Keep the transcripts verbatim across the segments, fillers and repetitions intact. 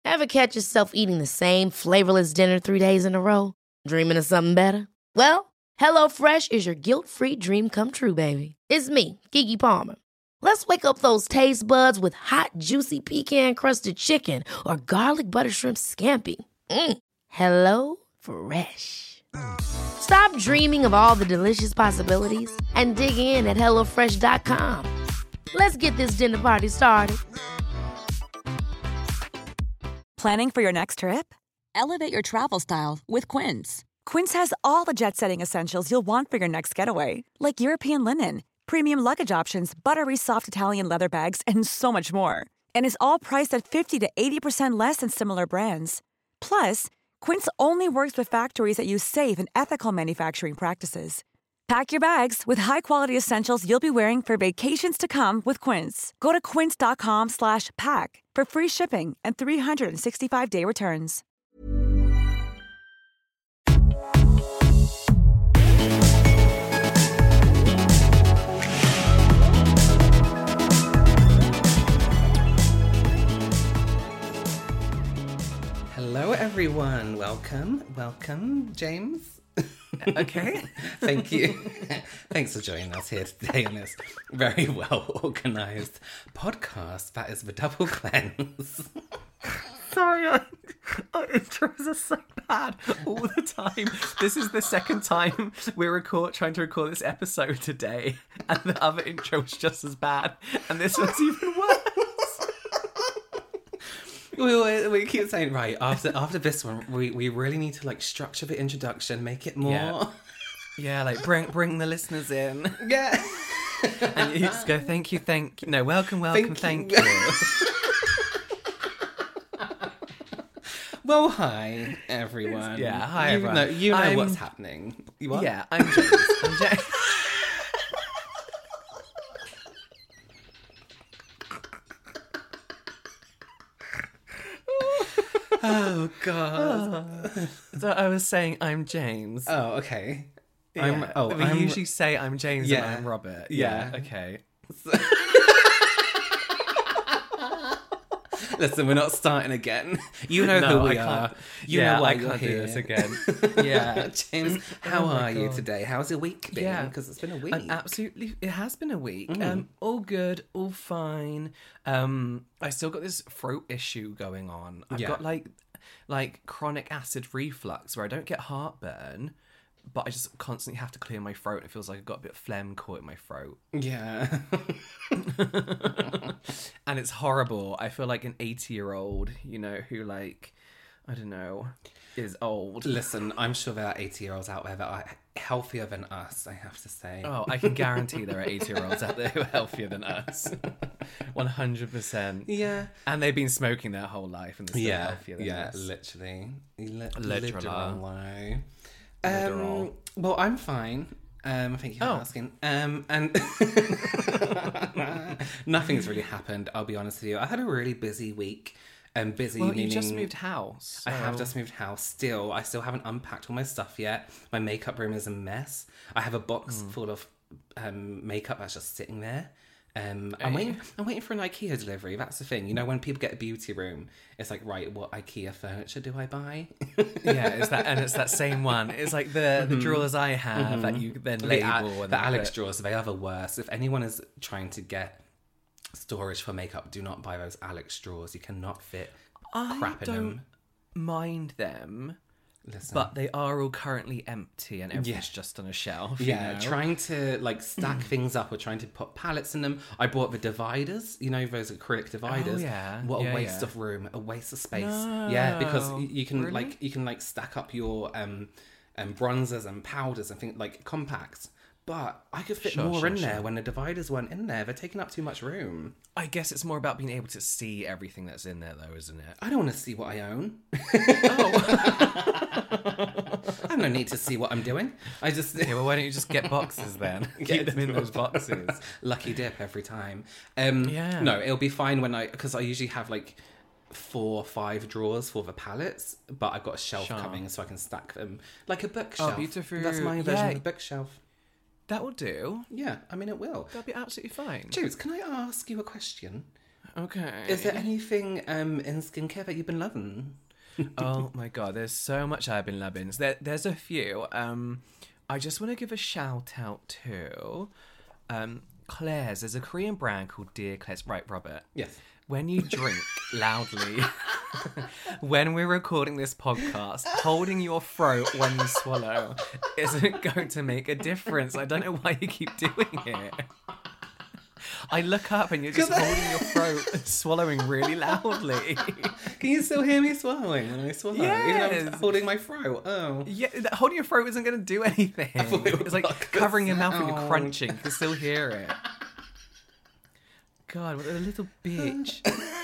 Ever catch yourself eating the same flavorless dinner three days in a row? Dreaming of something better? Well, HelloFresh is your guilt-free dream come true, baby. It's me, Keke Palmer. Let's wake up those taste buds with hot, juicy pecan-crusted chicken or garlic butter shrimp scampi. Mm. Hello Fresh. Stop dreaming of all the delicious possibilities and dig in at hello fresh dot com. Let's get this dinner party started. Planning for your next trip? Elevate your travel style with Quince. Quince has all the jet-setting essentials you'll want for your next getaway, like European linen, premium luggage options, buttery soft Italian leather bags, and so much more. And is all priced at fifty to eighty percent less than similar brands. Plus, Quince only works with factories that use safe and ethical manufacturing practices. Pack your bags with high-quality essentials you'll be wearing for vacations to come with Quince. Go to quince dot com slash pack for free shipping and three sixty-five day returns. Hello, everyone. Welcome. Welcome, James. Okay. Thank you. Thanks for joining us here today on this very well organised podcast that is the Double Cleanse. Sorry, I, our intros are so bad all the time. This is the second time we're record, trying to record this episode today, and the other intro was just as bad, and this one's even worse. We, we, we keep saying, right, after after this one, we, we really need to like structure the introduction, make it more... Yeah, yeah like bring bring the listeners in. Yeah. And you just go, thank you, thank you. No, welcome, welcome, thank, thank you. you. Well, hi, everyone. Yeah, hi, you everyone. Know, you know I'm... what's happening. You what? Yeah, I'm James. I'm James. Oh, God. So I was saying I'm James. Oh, okay. Yeah. I'm, oh, we I'm... usually say I'm James Yeah. and I'm Robert. Yeah. Yeah, okay. Listen, we're not starting again. You know No, who I we can't- are. You yeah, know why I you're can't do here. this again. Yeah. James, how Oh my are you God. today? How's your week been? Yeah. Because it's been a week. Um, absolutely, it has been a week. Mm. Um, all good, all fine. Um, I still got this throat issue going on. I've Yeah. got like, like chronic acid reflux where I don't get heartburn, but I just constantly have to clear my throat. It feels like I've got a bit of phlegm caught in my throat. Yeah. And it's horrible. I feel like an eighty-year-old, you know, who like, I don't know, is old. Listen, I'm sure there are eighty-year-olds out there that are healthier than us, I have to say. Oh, I can guarantee there are eighty-year-olds out there who are healthier than us. one hundred percent. Yeah. And they've been smoking their whole life and they're still Yeah, healthier than yeah, us. literally. Li- Literal. Literally. Literal. Um, well, I'm fine. Um, thank you for Oh. asking. Um, and nothing's really happened, I'll be honest with you. I had a really busy week. Um, busy Well, meaning... you just moved house. I have so- just moved house still. I still haven't unpacked all my stuff yet. My makeup room is a mess. I have a box Hmm. full of um, makeup that's just sitting there. Um, I'm Hey. waiting. I'm waiting for an IKEA delivery. That's the thing. You know, when people get a beauty room, it's like, right, what IKEA furniture do I buy? Yeah, it's that, and it's that same one. It's like the, the drawers I have that you then the, label. Al- and the then Alex put- drawers, they are the worst. If anyone is trying to get storage for makeup, do not buy those Alex drawers. You cannot fit I crap in don't them. mind them, Listen. but they are all currently empty and everything's Yeah. just on a shelf. you Yeah, know? trying to like stack things up or trying to put pallets in them. I bought the dividers, you know, those acrylic dividers. Oh, yeah. What a Yeah, waste yeah. of room, a waste of space. Yeah, because No. y- you can Really? like you can like stack up your um, um bronzers and powders and things like compacts. But I could fit Sure, more sure, in there sure. when the dividers weren't in there. They're taking up too much room. I guess it's more about being able to see everything that's in there, though, isn't it? I don't want to see what I own. Oh. I have no need to see what I'm doing. I just Okay, well, why don't you just get boxes then? Keep them in those boxes. Lucky dip every time. Um, Yeah. No, it'll be fine when I because I usually have like four or five drawers for the pallets, but I've got a shelf Sure. coming so I can stack them like a bookshelf. beautiful. That's my version Yeah. of a bookshelf. That will do. Yeah, I mean it will. That'll be absolutely fine. James, can I ask you a question? Okay. Is there anything um, in skincare that you've been loving? Oh my god, there's so much I've been loving. There, there's a few. Um, I just want to give a shout out to um, Claire's. There's a Korean brand called Dear Claire's. Right, Robert? Yes. When you drink loudly, when we're recording this podcast, holding your throat when you swallow isn't going to make a difference. I don't know why you keep doing it. I look up and you're just holding your throat and swallowing really loudly. Can you still hear me swallowing when I swallow? Yes. Even though I'm holding my throat. Oh. Yeah, that- holding your throat isn't going to do anything. it would It's like block the covering your mouth when you're sound. crunching. You can still hear it. God, what a little bitch.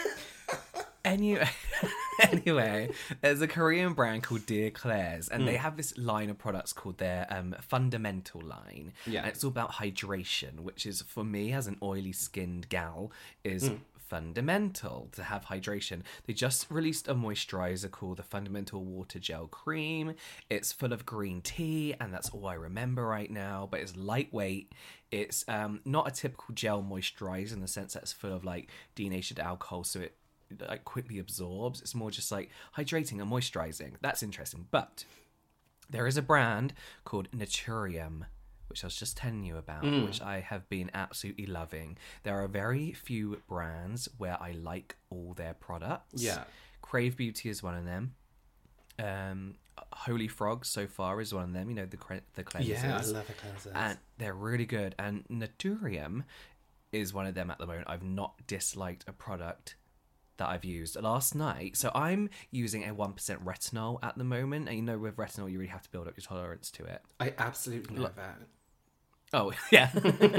Anyway, anyway, there's a Korean brand called Dear Claire's, and Mm. they have this line of products called their um, Fundamental line. Yeah. And it's all about hydration, which is, for me, as an oily-skinned gal, is Mm. fundamental to have hydration. They just released a moisturizer called the Fundamental Water Gel Cream. It's full of green tea, and that's all I remember right now, but it's lightweight. It's um, not a typical gel moisturizer in the sense that it's full of like denatured alcohol, so it like quickly absorbs. It's more just like hydrating and moisturizing. That's interesting. But there is a brand called Naturium, which I was just telling you about, which I have been absolutely loving. There are very few brands where I like all their products. Yeah. Crave Beauty is one of them. Um, Holy Frog so far is one of them. You know, the cre- the cleansers. Yeah, I love the cleansers. And they're really good. And Naturium is one of them at the moment. I've not disliked a product that I've used last night. So I'm using a one percent retinol at the moment. And you know, with retinol, you really have to build up your tolerance to it. I absolutely love that. Oh, yeah.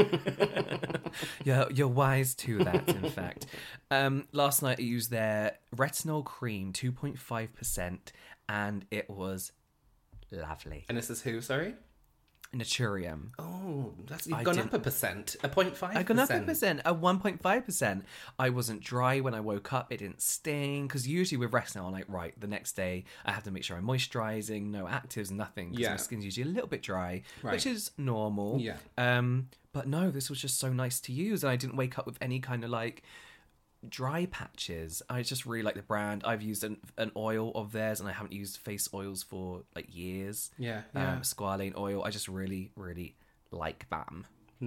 you're, you're wise to that, in fact. Um, last night I used their retinol cream, two point five percent, and it was lovely. And this is who, sorry? Naturium. Oh, that's you've I gone didn't- up a percent. A point five I got up a percent, a one point five percent. I wasn't dry when I woke up. It didn't sting. Because usually with retinol, I'm like, right, the next day I have to make sure I'm moisturising, no actives, nothing. Because Yeah. my skin's usually a little bit dry, Right. which is normal. Yeah. Um, but no, this was just so nice to use. And I didn't wake up with any kind of like dry patches. I just really like the brand. I've used an, an oil of theirs, and I haven't used face oils for like years. Yeah, yeah. Um, squalane oil. I just really, really like them.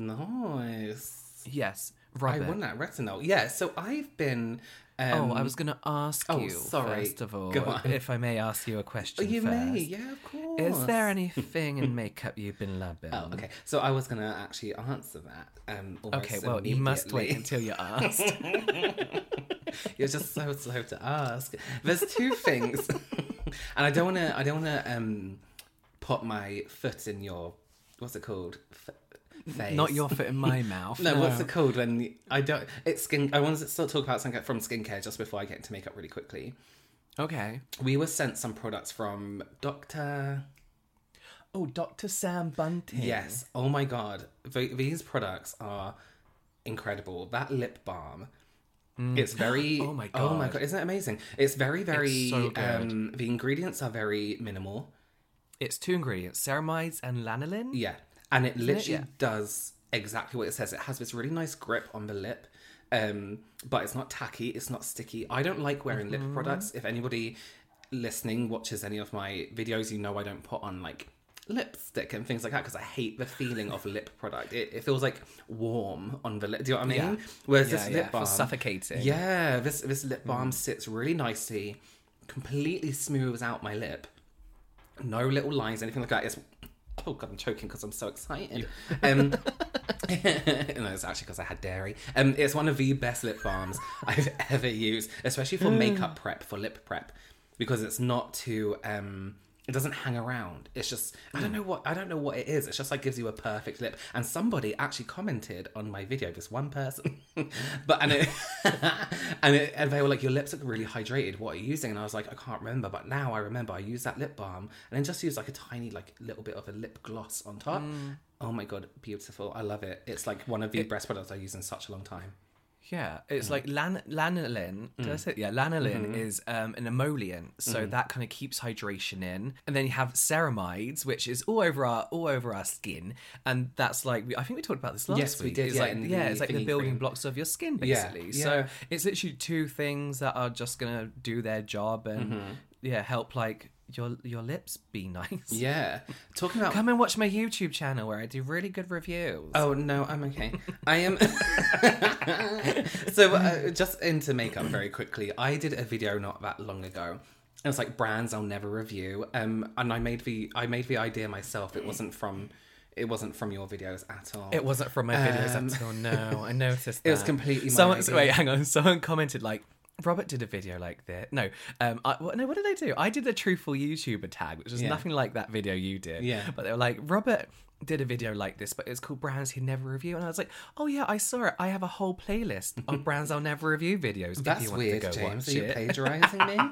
Nice. Yes, I Robert. want that retinol. Yeah, so I've been... Um, Oh, I was going to ask oh, you, sorry. first of all, Go on. if I may ask you a question Oh, you first. may, yeah, of course. Is there anything in makeup you've been loving? Oh, okay. So I was going to actually answer that. Um, almost Okay, well, you must wait immediately. until you're asked. You're just so slow to ask. There's two things, and I don't want to. I don't want to um, put my foot in your. What's it called? F- face. Not your foot in my mouth. No, what's it called when I don't? It's skin. I want to still talk about skincare from skincare just before I get into makeup really quickly. Okay. We were sent some products from Doctor Oh, Doctor Sam Bunting. Yes. Oh my god. Th- these products are incredible. That lip balm. It's very. Oh my Oh my God. god! Isn't it amazing? It's very, very. It's so good. Um, the ingredients are very minimal. It's two ingredients, ceramides and lanolin. Yeah, and it literally Yeah. does exactly what it says. It has this really nice grip on the lip, um, but it's not tacky. It's not sticky. I don't like wearing Mm-hmm. lip products. If anybody listening watches any of my videos, you know I don't put on like lipstick and things like that because I hate the feeling of a lip product. It, it feels like warm on the lip. Do you know what I mean? Yeah. Whereas Yeah, this yeah, lip for balm, suffocating. Yeah, this this lip balm sits really nicely, completely smooths out my lip. No little lines, anything like that. It's oh god, I'm choking because I'm so excited. Um, no, it's actually because I had dairy. Um, it's one of the best lip balms I've ever used, especially for makeup prep, for lip prep, because it's not too. Um, it doesn't hang around. It's just I don't know what I don't know what it is. It's just like gives you a perfect lip. And somebody actually commented on my video. This one person, but and it and it, and they were like, "Your lips look really hydrated. What are you using?" And I was like, "I can't remember." But now I remember. I used that lip balm and then just used like a tiny like little bit of a lip gloss on top. Oh my god, beautiful! I love it. It's like one of the best products I used in such a long time. Yeah, it's like lan- lanolin. Did I say yeah? Lanolin is um, an emollient, so that kind of keeps hydration in. And then you have ceramides, which is all over our all over our skin, and that's like I think we talked about this last Yes, we week. did, It's yeah, like in yeah, the it's like the thingy building cream. blocks of your skin, Yeah, basically. yeah. So it's literally two things that are just gonna do their job and yeah, help like your your lips be nice. Yeah. Talking about... Come and watch my YouTube channel where I do really good reviews. Oh, no, I'm okay. I am... so, uh, just into makeup very quickly. I did a video not that long ago. It was like brands I'll never review. Um, and I made the I made the idea myself. It wasn't from... It wasn't from your videos at all. It wasn't from my videos Um, at all. No, I noticed that. It was completely my Someone, idea. wait, hang on. Someone commented like, Robert did a video like this. No, um, I, what, no. What did I do? I did a truthful YouTuber tag, which was Yeah. nothing like that video you did. Yeah. But they were like, Robert did a video like this, but it's called Brands He'd Never Review, and I was like, oh yeah, I saw it. I have a whole playlist of brands I'll never review videos. if That's you want weird, to go James. watch Are you it. plagiarising me?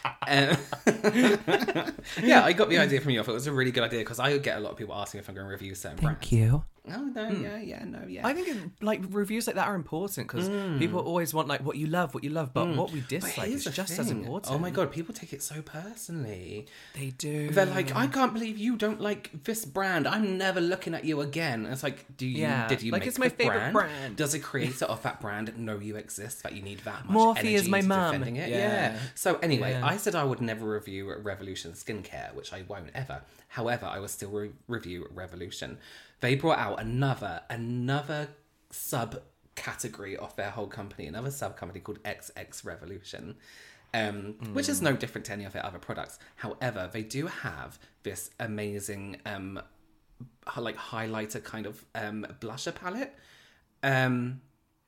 um, yeah, I got the idea from you. I thought it was a really good idea because I get a lot of people asking if I'm going to review certain brands. Thank you. Oh, no, yeah, yeah, no, yeah. I think it, like reviews like that are important because people always want like what you love, what you love, but what we But dislike here's is the just as thing. important. Oh my god, people take it so personally. They do. They're like, I can't believe you don't like this brand. I'm never looking at you again. And it's like, do you? Yeah, Did you like, make it's my the favourite brand? brand. Does a creator of that brand know you exist? That you need that much Morphe energy is my to mum. defending it? Yeah. Yeah. So anyway, Yeah. I said I would never review Revolution skincare, which I won't ever. However, I will still re- review Revolution. They brought out another another subcategory of their whole company, another sub company called X X Revolution. Um, Mm. which is no different to any of their other products. However, they do have this amazing, um, h- like highlighter kind of um, blusher palette, um,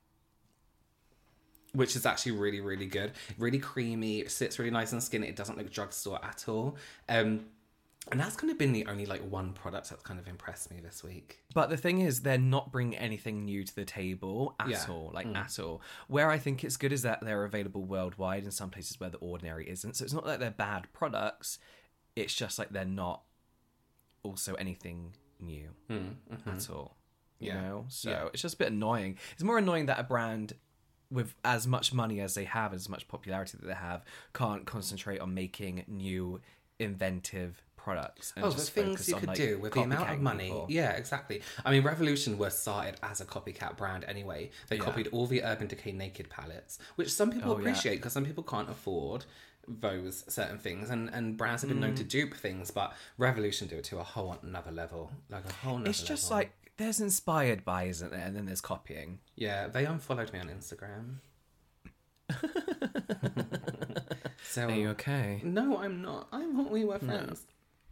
which is actually really, really good. Really creamy. It sits really nice on skin. It doesn't look drugstore at all. Um, and that's kind of been the only like one product that's kind of impressed me this week. But the thing is, they're not bringing anything new to the table at Yeah. all, like at all. Where I think it's good is that they're available worldwide in some places where the ordinary isn't. So it's not that they're bad products. It's just like they're not also anything new at all. You Yeah. know? So Yeah. it's just a bit annoying. It's more annoying that a brand with as much money as they have, as much popularity that they have, can't concentrate on making new, inventive products. And Oh, the just things focus you on, could like, do with the amount of copycatting money. people. Yeah, exactly. I mean, Revolution was started as a copycat brand anyway. They Yeah. copied all the Urban Decay Naked palettes, which some people Oh, yeah. appreciate because some people can't afford those certain things, and, and brands have been known Mm. to dupe things, but Revolution do it to a whole another level. Like a whole another It's just level. like there's inspired by, isn't there? And then there's copying. Yeah, they unfollowed me on Instagram. So Are you okay? No, I'm not. I thought we were friends.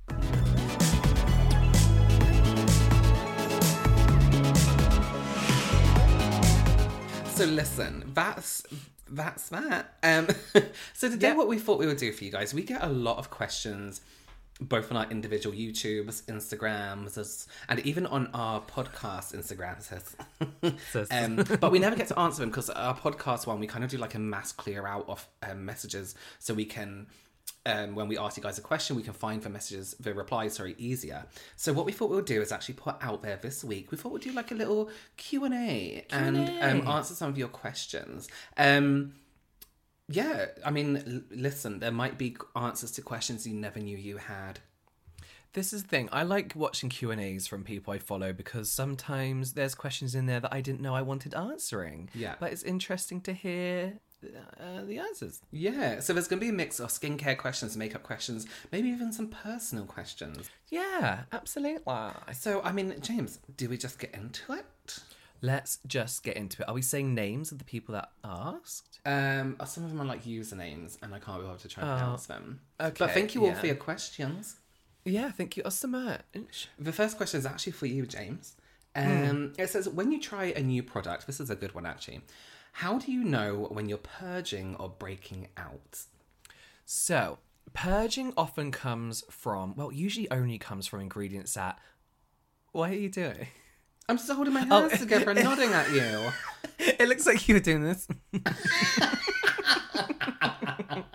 So listen, that's that's that. Um, so today, Yeah. what we thought we would do for you guys, we get a lot of questions, both on our individual YouTubes, Instagrams, as- and even on our podcast Instagrams. Says- um, but we never get to answer them because our podcast one, we kind of do like a mass clear out of um, messages, so we can. Um, when we ask you guys a question, we can find the messages, the replies, sorry, easier. So what we thought we'll do is actually put out there this week. We thought we'd do like a little Q and A and um, answer some of your questions. Um, yeah, I mean, l- listen, there might be answers to questions you never knew you had. This is the thing. I like watching Q and A's from people I follow because sometimes there's questions in there that I didn't know I wanted answering. Yeah. But it's interesting to hear uh, the answers. Yeah, so there's going to be a mix of skincare questions, makeup questions, maybe even some personal questions. Yeah, absolutely. So, I mean, James, do we just get into it? Let's just get into it. Are we saying names of the people that asked? Um, some of them are like usernames, and I can't be able to try and Oh, pronounce them. okay, But thank you all yeah. for your questions. Yeah, thank you so much. The first question is actually for you, James. Um, It says, when you try a new product, this is a good one actually, how do you know when you're purging or breaking out? So, purging often comes from, well, usually only comes from ingredients that... What are you doing? I'm just holding my hands Oh. together and nodding at you. It looks like you were doing this.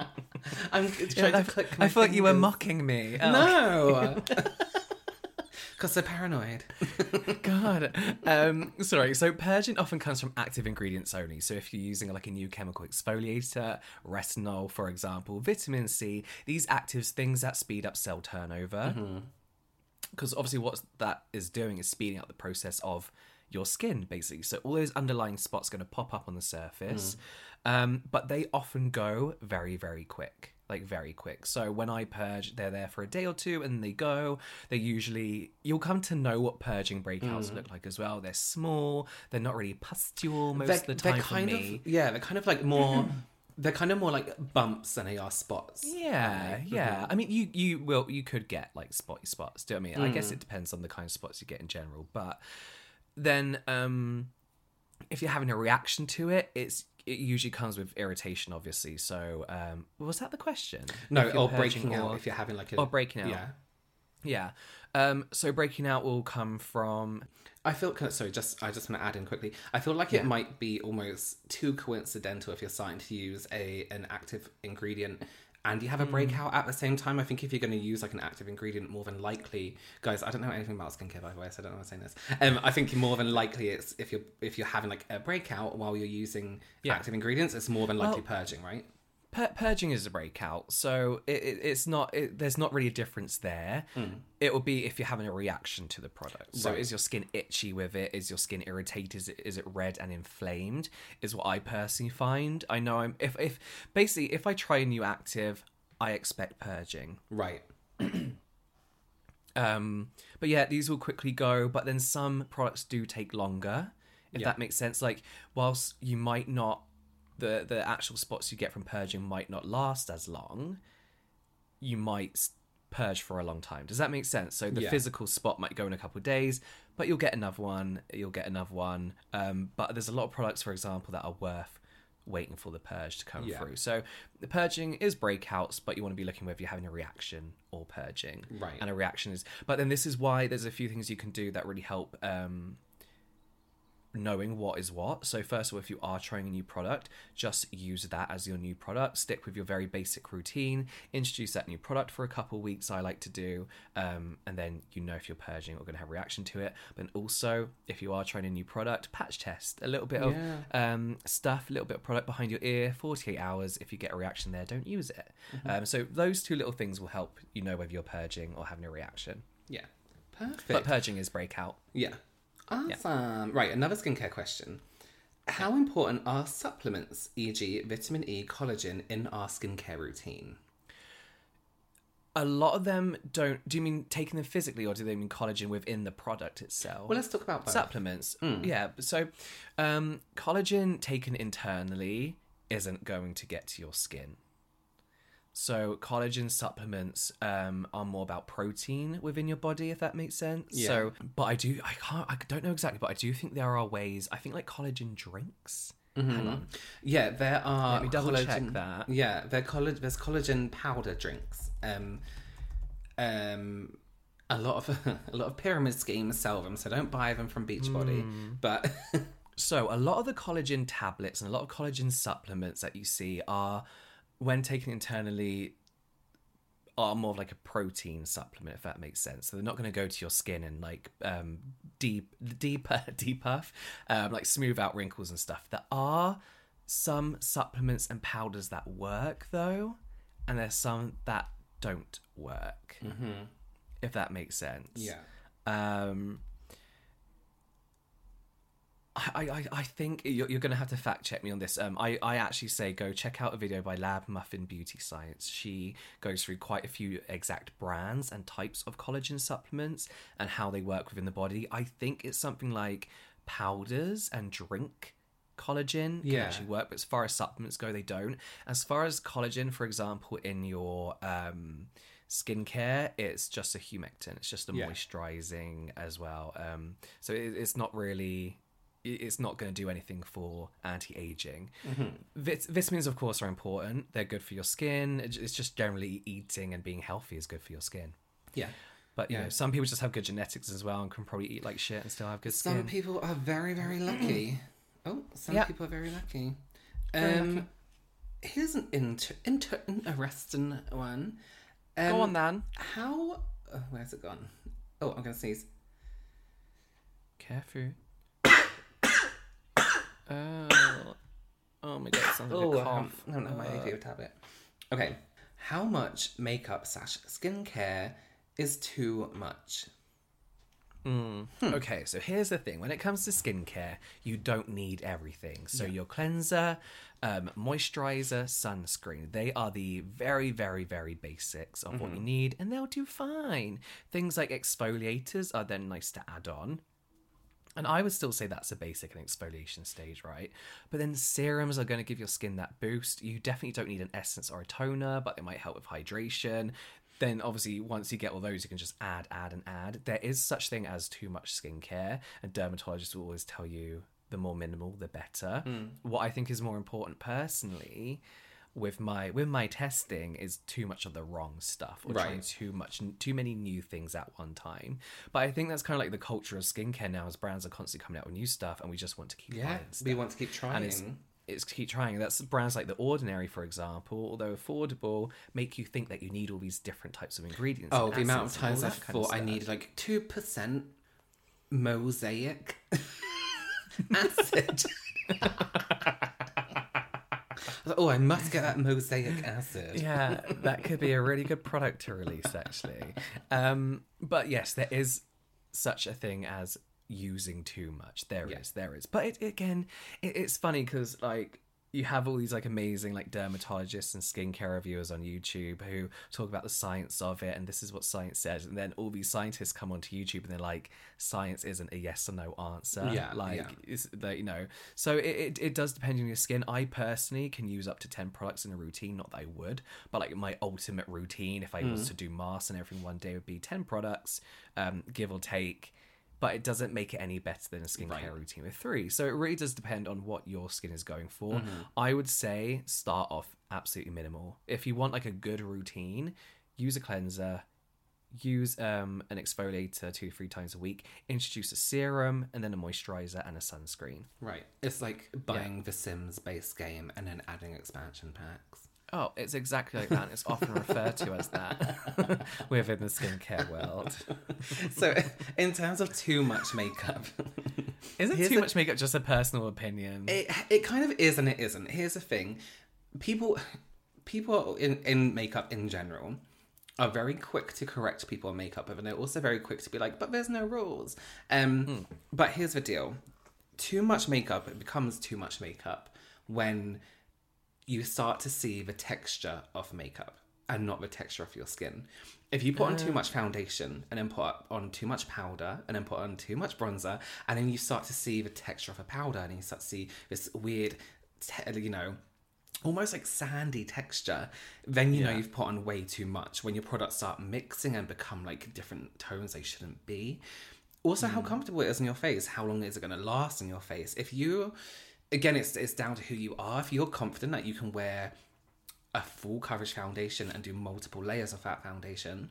I'm trying I, to click my I thought you were fingers. mocking me. Oh. No. Because they're paranoid. God. Um, sorry. So purging often comes from active ingredients only. So if you're using like a new chemical exfoliator, retinol, for example, vitamin C, these actives, things that speed up cell turnover. Because mm-hmm. obviously what that is doing is speeding up the process of your skin, basically. So all those underlying spots are going to pop up on the surface. Mm. Um, but they often go very, very quick. Like very quick. So when I purge, they're there for a day or two and they go. They usually, you'll come to know what purging breakouts mm. look like as well. They're small. They're not really pustule most they're, of the time for kind me. Of, yeah, they're kind of like more, they're kind of more like bumps than they are spots. Yeah, right? yeah. Mm-hmm. I mean, you you will, you could get like spotty spots. Do you know what I mean? Mm. I guess it depends on the kind of spots you get in general. But then um, if you're having a reaction to it, it's, it usually comes with irritation, obviously. So, um, was that the question? No, or breaking or, out if you're having like a... Or breaking out. Yeah. Yeah. Um, so breaking out will come from... I feel... Sorry, just I just want to add in quickly. I feel like yeah. it might be almost too coincidental if you're starting to use a an active ingredient and you have a breakout mm. at the same time. I think if you're going to use like an active ingredient, more than likely, guys, I don't know anything about skincare by the way, so I don't know why I'm saying this. Um, I think more than likely it's if you're if you're having like a breakout while you're using yeah. active ingredients, it's more than likely well, purging, right? Pur- purging is a breakout, so it, it, it's not. It, there's not really a difference there. Mm. It will be if you're having a reaction to the product. So, right. is your skin itchy with it? Is your skin irritated? Is it, is it red and inflamed? Is what I personally find. I know I'm if if basically if I try a new active, I expect purging. Right. um. But yeah, these will quickly go. But then some products do take longer. If yeah. that makes sense. Like whilst you might not. The, the actual spots you get from purging might not last as long, you might purge for a long time. Does that make sense? So the yeah. physical spot might go in a couple of days, but you'll get another one, you'll get another one. Um, but there's a lot of products, for example, that are worth waiting for the purge to come yeah. through. So the purging is breakouts, but you want to be looking whether you're having a reaction or purging. Right. And a reaction is... But then this is why there's a few things you can do that really help... Um, knowing what is what. So first of all, if you are trying a new product, just use that as your new product. Stick with your very basic routine. Introduce that new product for a couple of weeks, I like to do, um, and then you know if you're purging or going to have a reaction to it. But also, if you are trying a new product, patch test. A little bit of yeah. um, stuff, a little bit of product behind your ear, forty-eight hours. If you get a reaction there, don't use it. Mm-hmm. Um, so those two little things will help you know whether you're purging or having a reaction. Yeah. Perfect. But purging is breakout. Yeah. Awesome. Yeah. Right, another skincare question. How important are supplements, for example vitamin E, collagen, in our skincare routine? A lot of them don't... Do you mean taking them physically or do they mean collagen within the product itself? Well, let's talk about both. Supplements. Mm. Yeah, so um, collagen taken internally isn't going to get to your skin. So collagen supplements um, are more about protein within your body, if that makes sense. Yeah. So, but I do, I can't, I don't know exactly, but I do think there are ways. I think like collagen drinks. Mm-hmm. Hang on. Yeah, there are. Let me double collagen, check that. Yeah, there coll- there's collagen powder drinks. Um, um, a lot of a lot of pyramid schemes sell them, so don't buy them from Beachbody. Mm. But so a lot of the collagen tablets and a lot of collagen supplements that you see are, when taken internally, are more of like a protein supplement, if that makes sense. So they're not going to go to your skin and like um, deep, deep, depuff, um, like smooth out wrinkles and stuff. There are some supplements and powders that work though, and there's some that don't work, mm-hmm. if that makes sense. Yeah. Um, I, I, I think you're, you're going to have to fact check me on this. Um, I, I actually say go check out a video by Lab Muffin Beauty Science. She goes through quite a few exact brands and types of collagen supplements and how they work within the body. I think it's something like powders and drink collagen can yeah. actually work, but as far as supplements go, they don't. As far as collagen, for example, in your um, skincare, it's just a humectant. It's just a yeah. moisturizing as well. Um, so it, it's not really... It's not going to do anything for anti-aging. Mm-hmm. Vit- vitamins, of course, are important. They're good for your skin. It's just generally eating and being healthy is good for your skin. Yeah. But, you yeah. know, some people just have good genetics as well and can probably eat like shit and still have good some skin. Some people are very, very lucky. oh, some yeah. people are very lucky. Very um, lucky. Here's an inter- inter- interesting one. Um, Go on, then. How... Oh, where's it gone? Oh, I'm gonna sneeze. Careful. oh. Oh my god, it sounds like Oh, a um, cough. no, no, my A D tablet. Okay. How much makeup slash skincare is too much? Mm. Hmm. Okay, so here's the thing. When it comes to skincare, you don't need everything. So yeah. your cleanser, um, moisturizer, sunscreen, they are the very, very, very basics of mm-hmm. what you need, and they'll do fine. Things like exfoliators are then nice to add on. And I would still say that's a basic and exfoliation stage, right? But then serums are going to give your skin that boost. You definitely don't need an essence or a toner, but they might help with hydration. Then obviously once you get all those, you can just add, add, and add. There is such thing as too much skincare, and dermatologists will always tell you the more minimal, the better. Mm. What I think is more important personally with my with my testing is too much of the wrong stuff, or right. trying too much too many new things at one time. But I think that's kind of like the culture of skincare now, as brands are constantly coming out with new stuff, and we just want to keep yeah trying stuff. We want to keep trying. And it's, it's keep trying. That's brands like The Ordinary, for example, although affordable, make you think that you need all these different types of ingredients. Oh, the amount of times I thought I needed like two percent mosaic acid. Oh, I must get that mosaic acid. Yeah, that could be a really good product to release, actually. Um, but yes, there is such a thing as using too much. There yeah. is, there is. But it, again, it, it's funny because, like, you have all these like amazing like dermatologists and skincare reviewers on YouTube who talk about the science of it, and this is what science says, and then all these scientists come onto YouTube and they're like, science isn't a yes or no answer. Yeah, like yeah. It's that, you know. So it, it it does depend on your skin. I personally can use up to ten products in a routine. Not that I would, but like my ultimate routine, if I mm. was to do masks and everything one day, would be ten products, um, give or take. But it doesn't make it any better than a skincare right. routine with three. So it really does depend on what your skin is going for. Mm-hmm. I would say start off absolutely minimal. If you want like a good routine, use a cleanser, use um, an exfoliator two, three times a week, introduce a serum, and then a moisturizer and a sunscreen. Right. It's like buying yeah. the Sims base game and then adding expansion packs. Oh, it's exactly like that. And it's often referred to as that within the skincare world. So, in terms of too much makeup, isn't too a, much makeup just a personal opinion? It it kind of is and it isn't. Here's the thing: people people in in makeup in general are very quick to correct people on makeup, and they're also very quick to be like, "But there's no rules." Um, mm. But here's the deal: too much makeup it becomes too much makeup when you start to see the texture of makeup and not the texture of your skin. If you put on too much foundation and then put on too much powder and then put on too much bronzer, and then you start to see the texture of a powder and you start to see this weird, te- you know, almost like sandy texture, then you yeah. know you've put on way too much. When your products start mixing and become like different tones they shouldn't be. Also, mm. how comfortable it is on your face. How long is it going to last on your face? If you... Again, it's it's down to who you are. If you're confident that you can wear a full coverage foundation and do multiple layers of that foundation,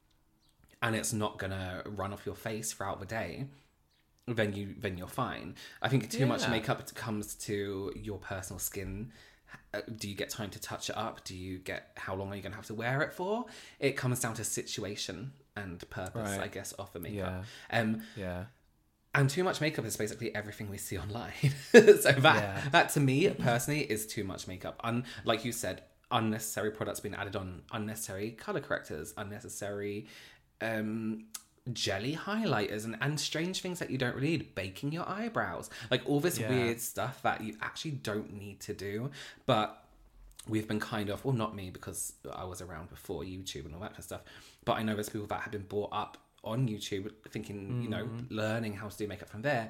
and it's not gonna run off your face throughout the day, then you then you're fine. I think too yeah. much makeup comes to your personal skin. Do you get time to touch it up? Do you get how long are you gonna have to wear it for? It comes down to situation and purpose, right. I guess, of the makeup. Yeah. Um, yeah. And too much makeup is basically everything we see online. so that, yeah. that to me, personally, is too much makeup. Un- like you said, unnecessary products being added on, unnecessary colour correctors, unnecessary um, jelly highlighters, and, and strange things that you don't really need. Baking your eyebrows. Like all this yeah. weird stuff that you actually don't need to do. But we've been kind of, well, not me, because I was around before YouTube and all that kind of stuff. But I know there's people that have been brought up on YouTube thinking, mm-hmm. you know, learning how to do makeup from there.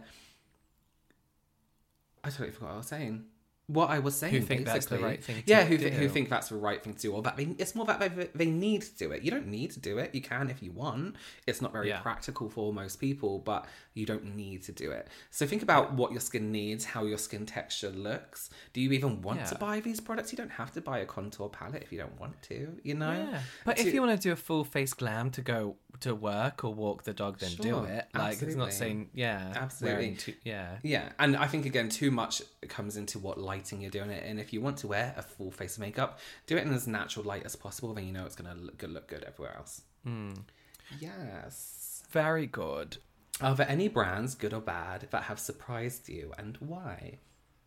I totally forgot what I was saying. What I was saying, who think basically. That's the right thing to yeah, who, do. Th- who think that's the right thing to do. Or that they, it's more that they, they need to do it. You don't need to do it. You can if you want. It's not very yeah. practical for most people, but you don't need to do it. So think about what your skin needs, how your skin texture looks. Do you even want yeah. to buy these products? You don't have to buy a contour palette if you don't want to, you know? Yeah. But to, if you want to do a full face glam to go to work or walk the dog, then sure, do it. Like, absolutely. It's not saying, yeah. Absolutely. Too, yeah. Yeah. And I think, again, too much comes into what lighting you're doing it in. If you want to wear a full face of makeup, do it in as natural light as possible, then you know it's going to look good, look good everywhere else. Mm. Yes. very good. Are there any brands, good or bad, that have surprised you, and why?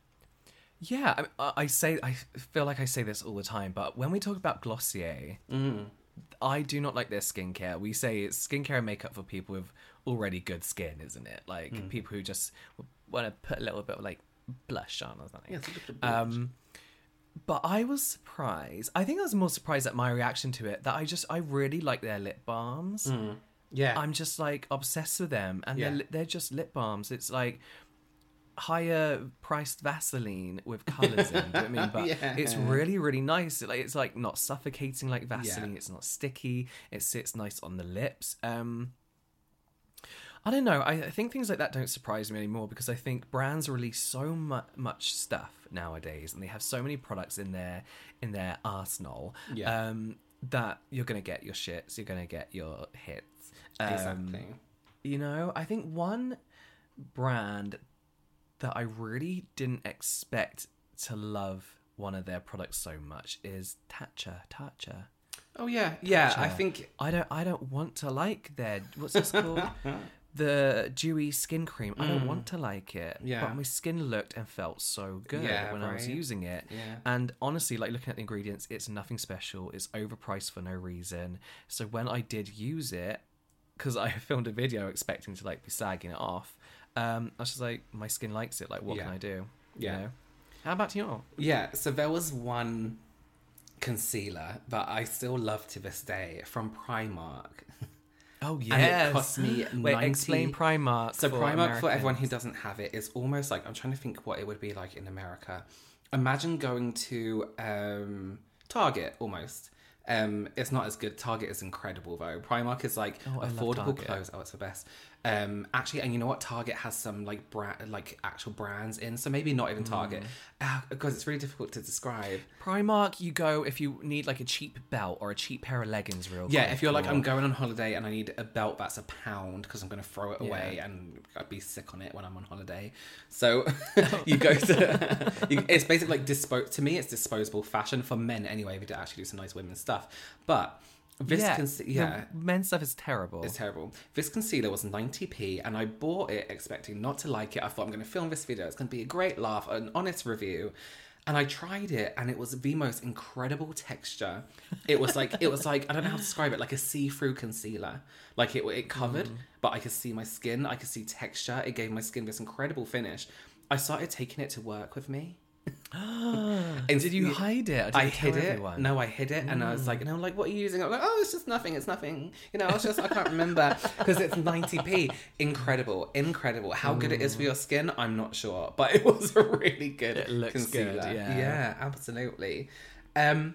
Yeah, I, I say I feel like I say this all the time, but when we talk about Glossier, Mm. I do not like their skincare. We say it's skincare and makeup for people with already good skin, isn't it? Like Mm. people who just want to put a little bit of like blush on or something. Yeah, it's a little bit of Um, but I was surprised. I think I was more surprised at my reaction to it that I just I really like their lip balms. Mm. Yeah. I'm just like obsessed with them, and Yeah. they're they're just lip balms. It's like higher priced Vaseline with colours in. Do you know what I mean? But Yeah. it's really really nice. Like it's like not suffocating like Vaseline. It's not sticky. It sits nice on the lips. Um, I don't know. I, I think things like that don't surprise me anymore because I think brands release so mu- much stuff nowadays, and they have so many products in their in their arsenal. Yeah. Um, that you're gonna get your shits. You're gonna get your hits. Um, Exactly. You know, I think one brand that I really didn't expect to love one of their products so much is Tatcha. Tatcha. Oh yeah, yeah. I Tatcha. think I don't. I don't want to like their what's this called? The dewy skin cream. I don't want to like it. Yeah. But my skin looked and felt so good Yeah, when I was right. using it. Yeah. And honestly, like looking at the ingredients, it's nothing special. It's overpriced for no reason. So when I did use it, because I filmed a video expecting to like be sagging it off, um, I was just like, my skin likes it. Like, what Yeah. can I do? You Yeah. know? How about you? yeah. So there was one concealer that I still love to this day from Primark. Oh And yes. it cost me Wait, ninety explain Primark. So for Primark, for everyone who Americans. doesn't have it, is almost like, I'm trying to think what it would be like in America. Imagine going to um, Target, almost. Um, it's not as good. Target is incredible though. Primark is like Oh, I love affordable Target. clothes. Oh, it's the best. Um, actually, and you know what? Target has some like brand, like actual brands in. So maybe not even Target, uh, because it's really difficult to describe. Primark, you go if you need like a cheap belt or a cheap pair of leggings, real Yeah, quick, if you're like, or- I'm going on holiday and I need a belt that's a pound because I'm going to throw it away Yeah. and I'd be sick on it when I'm on holiday. So you go to, you, it's basically like dispo. To me, it's disposable fashion for men anyway. We do actually do some nice women's stuff, but this yeah, conce- the yeah. men's stuff is terrible. It's terrible. This concealer was ninety p and I bought it expecting not to like it. I thought I'm going to film this video. It's going to be a great laugh, an honest review. And I tried it and it was the most incredible texture. It was like, it was like, I don't know how to describe it, like a see-through concealer. Like it, it covered, Mm. but I could see my skin. I could see texture. It gave my skin this incredible finish. I started taking it to work with me. And Did you hide it? Or did I you tell hid it. everyone? No, I hid it, and I was like, and I'm like, "What are you using?" I'm like, "Oh, it's just nothing. It's nothing." You know, I was just, I can't remember because it's ninety p. Incredible, incredible. How good it is for your skin, I'm not sure, but it was a really good It looks concealer. good, yeah. yeah, absolutely. Um.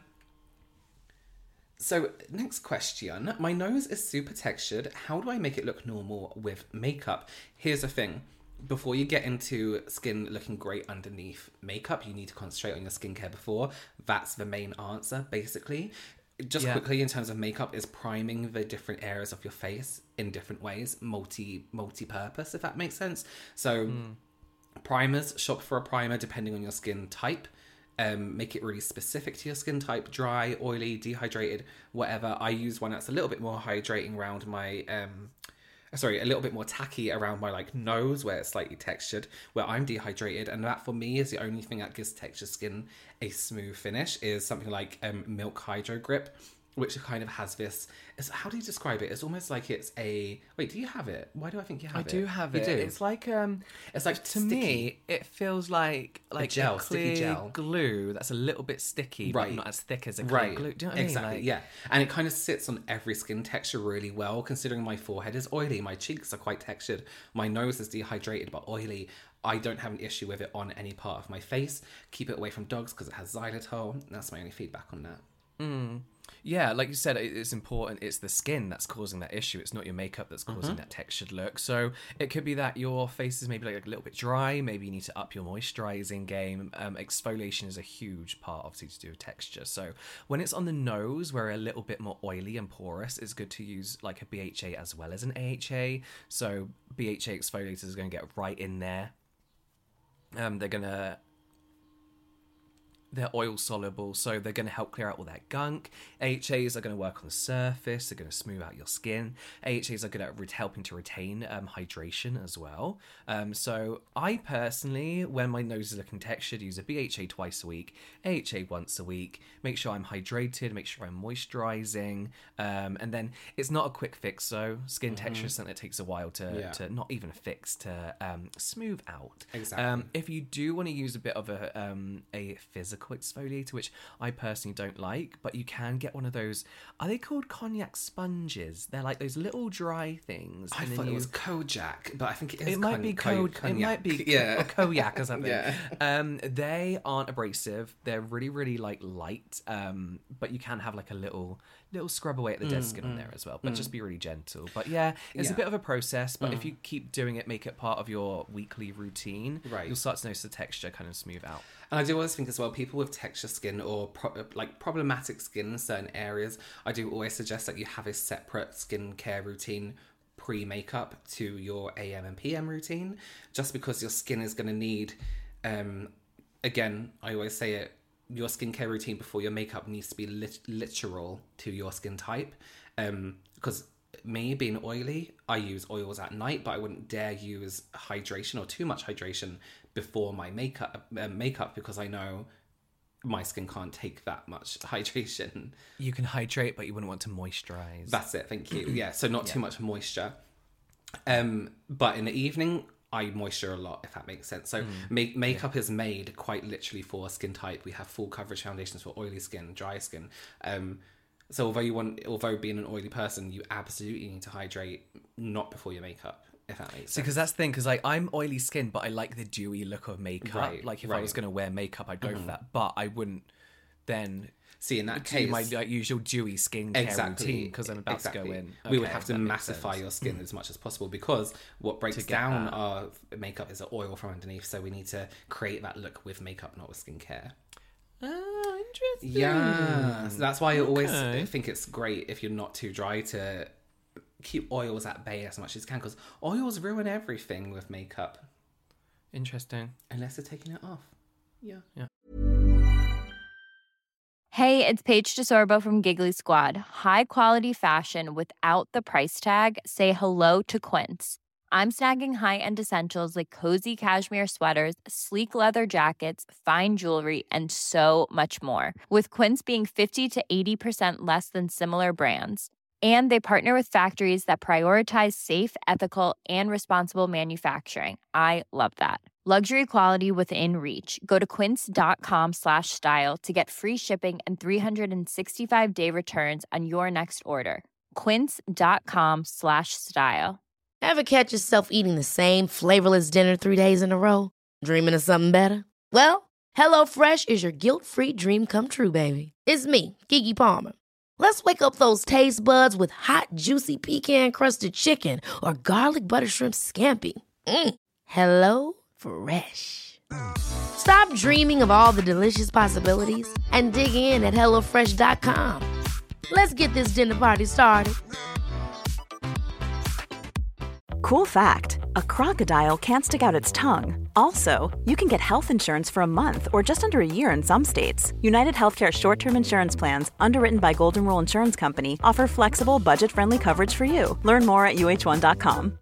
So next question: my nose is super textured. How do I make it look normal with makeup? Here's the thing. Before you get into skin looking great underneath makeup, you need to concentrate on your skincare before. That's the main answer, basically. Just Yeah. quickly, in terms of makeup, is priming the different areas of your face in different ways, multi multi-purpose, if that makes sense. So primers, shop for a primer depending on your skin type. Um, make it really specific to your skin type, dry, oily, dehydrated, whatever. I use one that's a little bit more hydrating around my... Um, sorry, a little bit more tacky around my like nose where it's slightly textured, where I'm dehydrated, and that for me is the only thing that gives textured skin a smooth finish is something like um, Milk Hydro Grip, which kind of has this, it's, how do you describe it? It's almost like it's a, wait, do you have it? Why do I think you have I it? do have You it. do? It's like um, It's like to sticky. me, it feels like like gel, a sticky clear gel. glue that's a little bit sticky, Right. but not as thick as a clear Right, glue. Do you know what exactly, I mean? Like, yeah. And it kind of sits on every skin texture really well, considering my forehead is oily, my cheeks are quite textured, my nose is dehydrated but oily. I don't have an issue with it on any part of my face. Keep it away from dogs because it has xylitol. That's my only feedback on that. Yeah, like you said, it- it's important. It's the skin that's causing that issue. It's not your makeup that's causing Mm-hmm. that textured look. So it could be that your face is maybe like a little bit dry. Maybe you need to up your moisturizing game. Um, exfoliation is a huge part, obviously, to do with texture. So when it's on the nose, where a little bit more oily and porous, it's good to use like a B H A as well as an A H A. So B H A exfoliators are going to get right in there. Um, they're gonna they're oil soluble, so they're going to help clear out all that gunk. A H As are going to work on the surface. They're going to smooth out your skin. A H As are good at re- helping to retain um, hydration as well. Um, so I personally, when my nose is looking textured, use a B H A twice a week, A H A once a week. Make sure I'm hydrated. Make sure I'm moisturizing. Um, and then it's not a quick fix. So skin mm-hmm. texture is something that takes a while to, yeah. to not even fix, to um, smooth out. Exactly. Um, if you do want to use a bit of a um, a physical exfoliator, which I personally don't like, but you can get one of those, are they called cognac sponges? They're like those little dry things. I and thought then it you... was Kojak, but I think it is it might con- be co- code cognac. It might be yeah. or cognac or something. yeah. Um, they aren't abrasive. They're really, really like light. Um, but you can have like a little little scrub away at the dead Mm, skin mm, on there as well. But mm. just be really gentle. But yeah, it's Yeah. a bit of a process. But Mm. if you keep doing it, make it part of your weekly routine, Right. you'll start to notice the texture kind of smooth out. And I do always think as well, people with texture skin or pro- like problematic skin in certain areas, I do always suggest that you have a separate skincare routine pre-makeup to your A M and P M routine, just because your skin is going to need, um, again, I always say it, your skincare routine before your makeup needs to be lit- literal to your skin type. Um, because me being oily, I use oils at night, but I wouldn't dare use hydration or too much hydration before my makeup uh, makeup because I know my skin can't take that much hydration. You can hydrate, but you wouldn't want to moisturize. That's it, thank you. Yeah, so not Yeah. too much moisture. Um, but in the evening, I moisture a lot, if that makes sense. So Mm. make, makeup yeah. is made quite literally for skin type. We have full coverage foundations for oily skin, dry skin. Um, so although you want, although being an oily person, you absolutely need to hydrate, not before your makeup, if that makes sense. Because that's the thing, because like I'm oily skin, but I like the dewy look of makeup. Right, like if right. I was going to wear makeup, I'd go mm-hmm. for that. But I wouldn't then see in that do case my like usual dewy skincare exactly, routine because I'm about exactly. to go in. Okay, we would have to that makes massify sense. your skin as much as possible because what breaks get down that. our makeup is the oil from underneath. So we need to create that look with makeup, not with skincare. Oh, interesting. Yeah, so that's why I always Okay. think it's great if you're not too dry to keep oils at bay as much as you can, because oils ruin everything with makeup Interesting. unless they're taking it off. Yeah. Yeah. Hey, it's Paige DeSorbo from Giggly Squad. High quality fashion without the price tag. Say hello to Quince. I'm snagging high-end essentials like cozy cashmere sweaters, sleek leather jackets, fine jewelry, and so much more. With Quince being fifty to eighty percent less than similar brands. And they partner with factories that prioritize safe, ethical, and responsible manufacturing. I love that. Luxury quality within reach. Go to quince.com slash style to get free shipping and three sixty-five day returns on your next order. Quince.com slash style. Ever catch yourself eating the same flavorless dinner three days in a row? Dreaming of something better? Well, HelloFresh is your guilt-free dream come true, baby. It's me, Keke Palmer. Let's wake up those taste buds with hot, juicy pecan-crusted chicken or garlic butter shrimp scampi. Mm. Hello Fresh. Stop dreaming of all the delicious possibilities and dig in at hello fresh dot com. Let's get this dinner party started. Cool fact, a crocodile can't stick out its tongue. Also, you can get health insurance for a month or just under a year in some states. United Healthcare short-term insurance plans, underwritten by Golden Rule Insurance Company, offer flexible, budget-friendly coverage for you. Learn more at U H one dot com.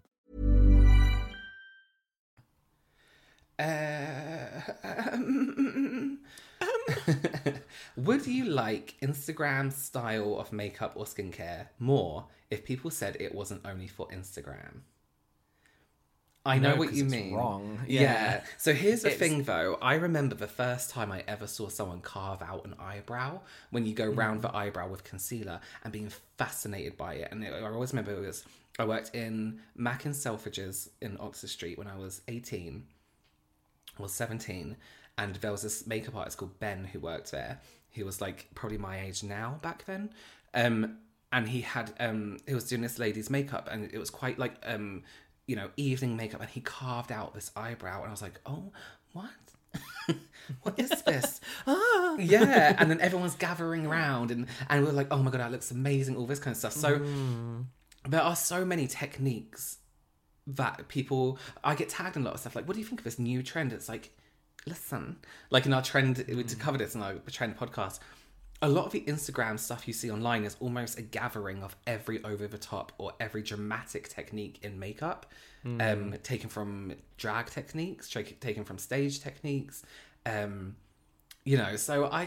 Uh, um, would you like Instagram style of makeup or skincare more if people said it wasn't only for Instagram? I know No, what 'cause you it's mean. wrong. Yeah. Yeah. So here's the It's- thing, though. I remember the first time I ever saw someone carve out an eyebrow when you go round the eyebrow with concealer and being fascinated by it. And it, I always remember it was I worked in Mac and Selfridges in Oxford Street when I was eighteen. I was seventeen, and there was this makeup artist called Ben who worked there. He was like probably my age now back then. Um, and he had um, he was doing this lady's makeup, and it was quite like um. you know, evening makeup, and he carved out this eyebrow, and I was like, oh, what? What is this? ah. Yeah, and then everyone's gathering around, and, and we we're like, oh my god, that looks amazing, all this kind of stuff. So mm. there are so many techniques that people, I get tagged in a lot of stuff, like, what do you think of this new trend? It's like, listen, like in our trend, mm. to cover this in our trend podcast, a lot of the Instagram stuff you see online is almost a gathering of every over-the-top or every dramatic technique in makeup, mm. um, taken from drag techniques, tra- taken from stage techniques, um, you know. So I,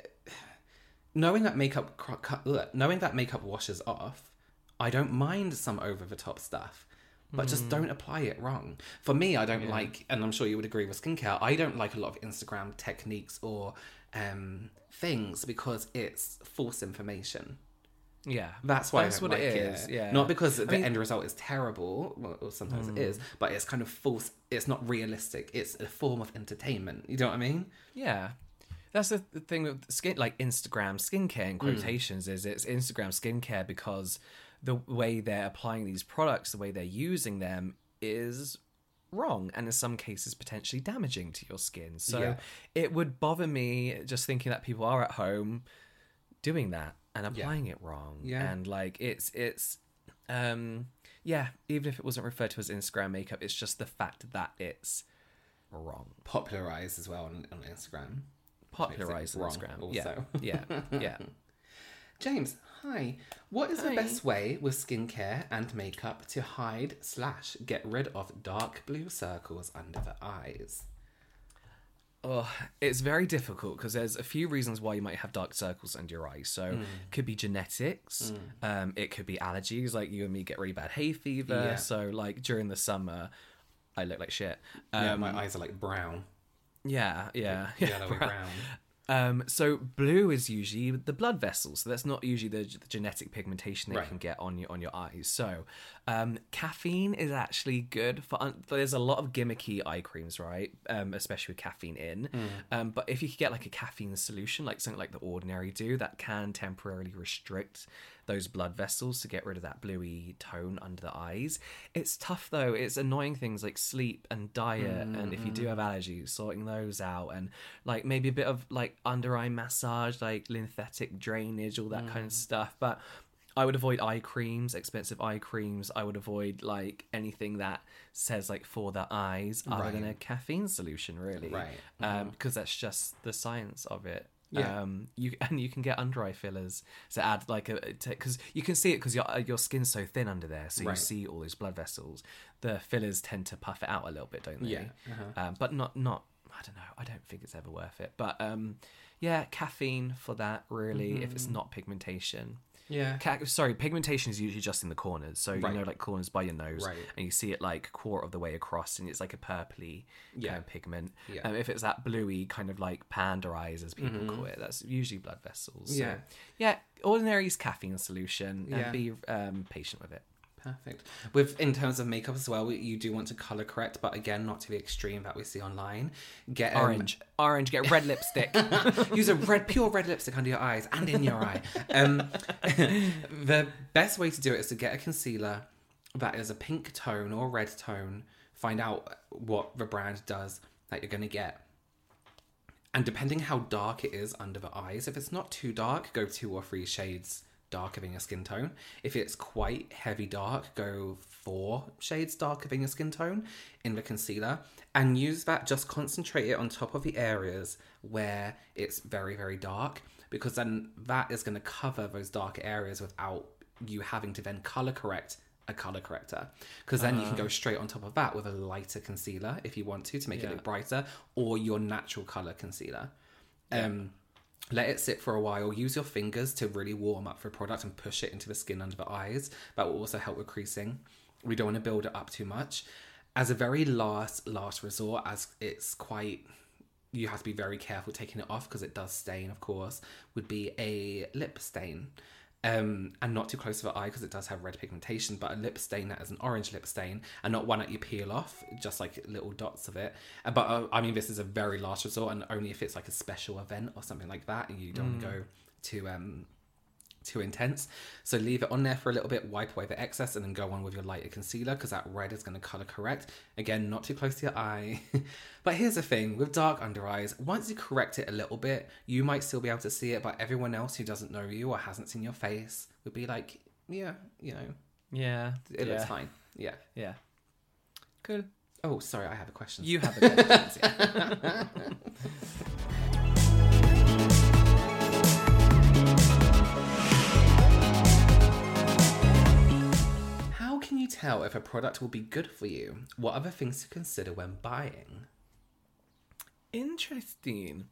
knowing that makeup, knowing that makeup washes off, I don't mind some over-the-top stuff. But just don't apply it wrong. For me, I don't yeah. like, and I'm sure you would agree with skincare, I don't like a lot of Instagram techniques or um, things because it's false information. Yeah. That's why That's I don't what like it it. is. Yeah. Not because I the mean, end result is terrible, well, or sometimes mm. it is, but it's kind of false. It's not realistic. It's a form of entertainment. You know what I mean? Yeah. That's the, the thing with skin, like Instagram skincare in quotations, mm. is it's Instagram skincare because the way they're applying these products, the way they're using them is wrong, and in some cases potentially damaging to your skin. So yeah. it would bother me just thinking that people are at home doing that and applying yeah. it wrong. Yeah. And like it's it's um yeah, even if it wasn't referred to as Instagram makeup, it's just the fact that it's wrong. Popularized as well on, on Instagram. Popularized on Instagram. Also. Yeah. Yeah. Yeah. James, hi. What is hi. the best way with skincare and makeup to hide slash get rid of dark blue circles under the eyes? Oh, it's very difficult because there's a few reasons why you might have dark circles under your eyes. So mm. it could be genetics. Mm. Um, it could be allergies, like you and me get really bad hay fever. Yeah. So like during the summer, I look like shit. Um, yeah, my eyes are like brown. Yeah, yeah. Like yellowy brown. Um, so blue is usually the blood vessels, so that's not usually the, the genetic pigmentation they right. can get on your on your eyes. So um, caffeine is actually good for. Un- there's a lot of gimmicky eye creams, right? Um, especially with caffeine in. Mm. Um, but if you could get like a caffeine solution, like something like The Ordinary do, that can temporarily restrict those blood vessels to get rid of that bluey tone under the eyes. It's tough though. It's annoying things like sleep and diet, mm-hmm. and if you do have allergies, sorting those out, and like maybe a bit of like under eye massage, like lymphatic drainage, all that mm. kind of stuff. But I would avoid eye creams, expensive eye creams. I would avoid like anything that says like for the eyes, other right. than a caffeine solution, really, right? Um, mm-hmm. because that's just the science of it. Yeah. Um, you and you can get under eye fillers to add like a because you can see it because your your skin's so thin under there, so right. you see all those blood vessels. The fillers tend to puff it out a little bit, don't they? Yeah. Uh-huh. Um, but not not I don't know. I don't think it's ever worth it. But um, yeah, caffeine for that really. Mm-hmm. If it's not pigmentation. Yeah. Ca- sorry, pigmentation is usually just in the corners. So, right. you know, like corners by your nose. Right. And you see it like quarter of the way across and it's like a purpley yeah. kind of pigment. Yeah. Um, if it's that bluey kind of like panda eyes, as people mm-hmm. call it, that's usually blood vessels. So, yeah. Yeah. Ordinary's caffeine solution and yeah. be um, patient with it. Perfect. With in terms of makeup as well, you do want to color correct, but again, not to the extreme that we see online. Get um, orange, orange. Get red lipstick. Use a red, pure red lipstick under your eyes and in your eye. Um, the best way to do it is to get a concealer that is a pink tone or red tone. Find out what the brand does that you're going to get. And depending how dark it is under the eyes, if it's not too dark, go two or three shades darker than your skin tone. If it's quite heavy dark, go four shades darker than your skin tone in the concealer, and use that. Just concentrate it on top of the areas where it's very, very dark, because then that is going to cover those darker areas without you having to then color correct a color corrector, because then uh, you can go straight on top of that with a lighter concealer if you want to to make yeah. it look brighter, or your natural color concealer. yeah. um Let it sit for a while. Use your fingers to really warm up the product and push it into the skin under the eyes. That will also help with creasing. We don't want to build it up too much. As a very last, last resort, as it's quite... you have to be very careful taking it off because it does stain, of course, would be a lip stain. Um, and not too close to the eye because it does have red pigmentation, but a lip stain that is an orange lip stain and not one that you peel off, just like little dots of it. But uh, I mean, this is a very last resort, and only if it's like a special event or something like that and you don't mm. go too um too intense. So leave it on there for a little bit, wipe away the excess, and then go on with your lighter concealer because that red is going to color correct. Again, not too close to your eye. But here's the thing with dark under eyes, once you correct it a little bit, you might still be able to see it, but everyone else who doesn't know you or hasn't seen your face would be like, yeah, you know, yeah, it yeah. looks fine. Yeah, yeah. Cool. Oh, sorry, I have a question. You have a questions, yeah. How can you tell if a product will be good for you? What other things to consider when buying? Interesting.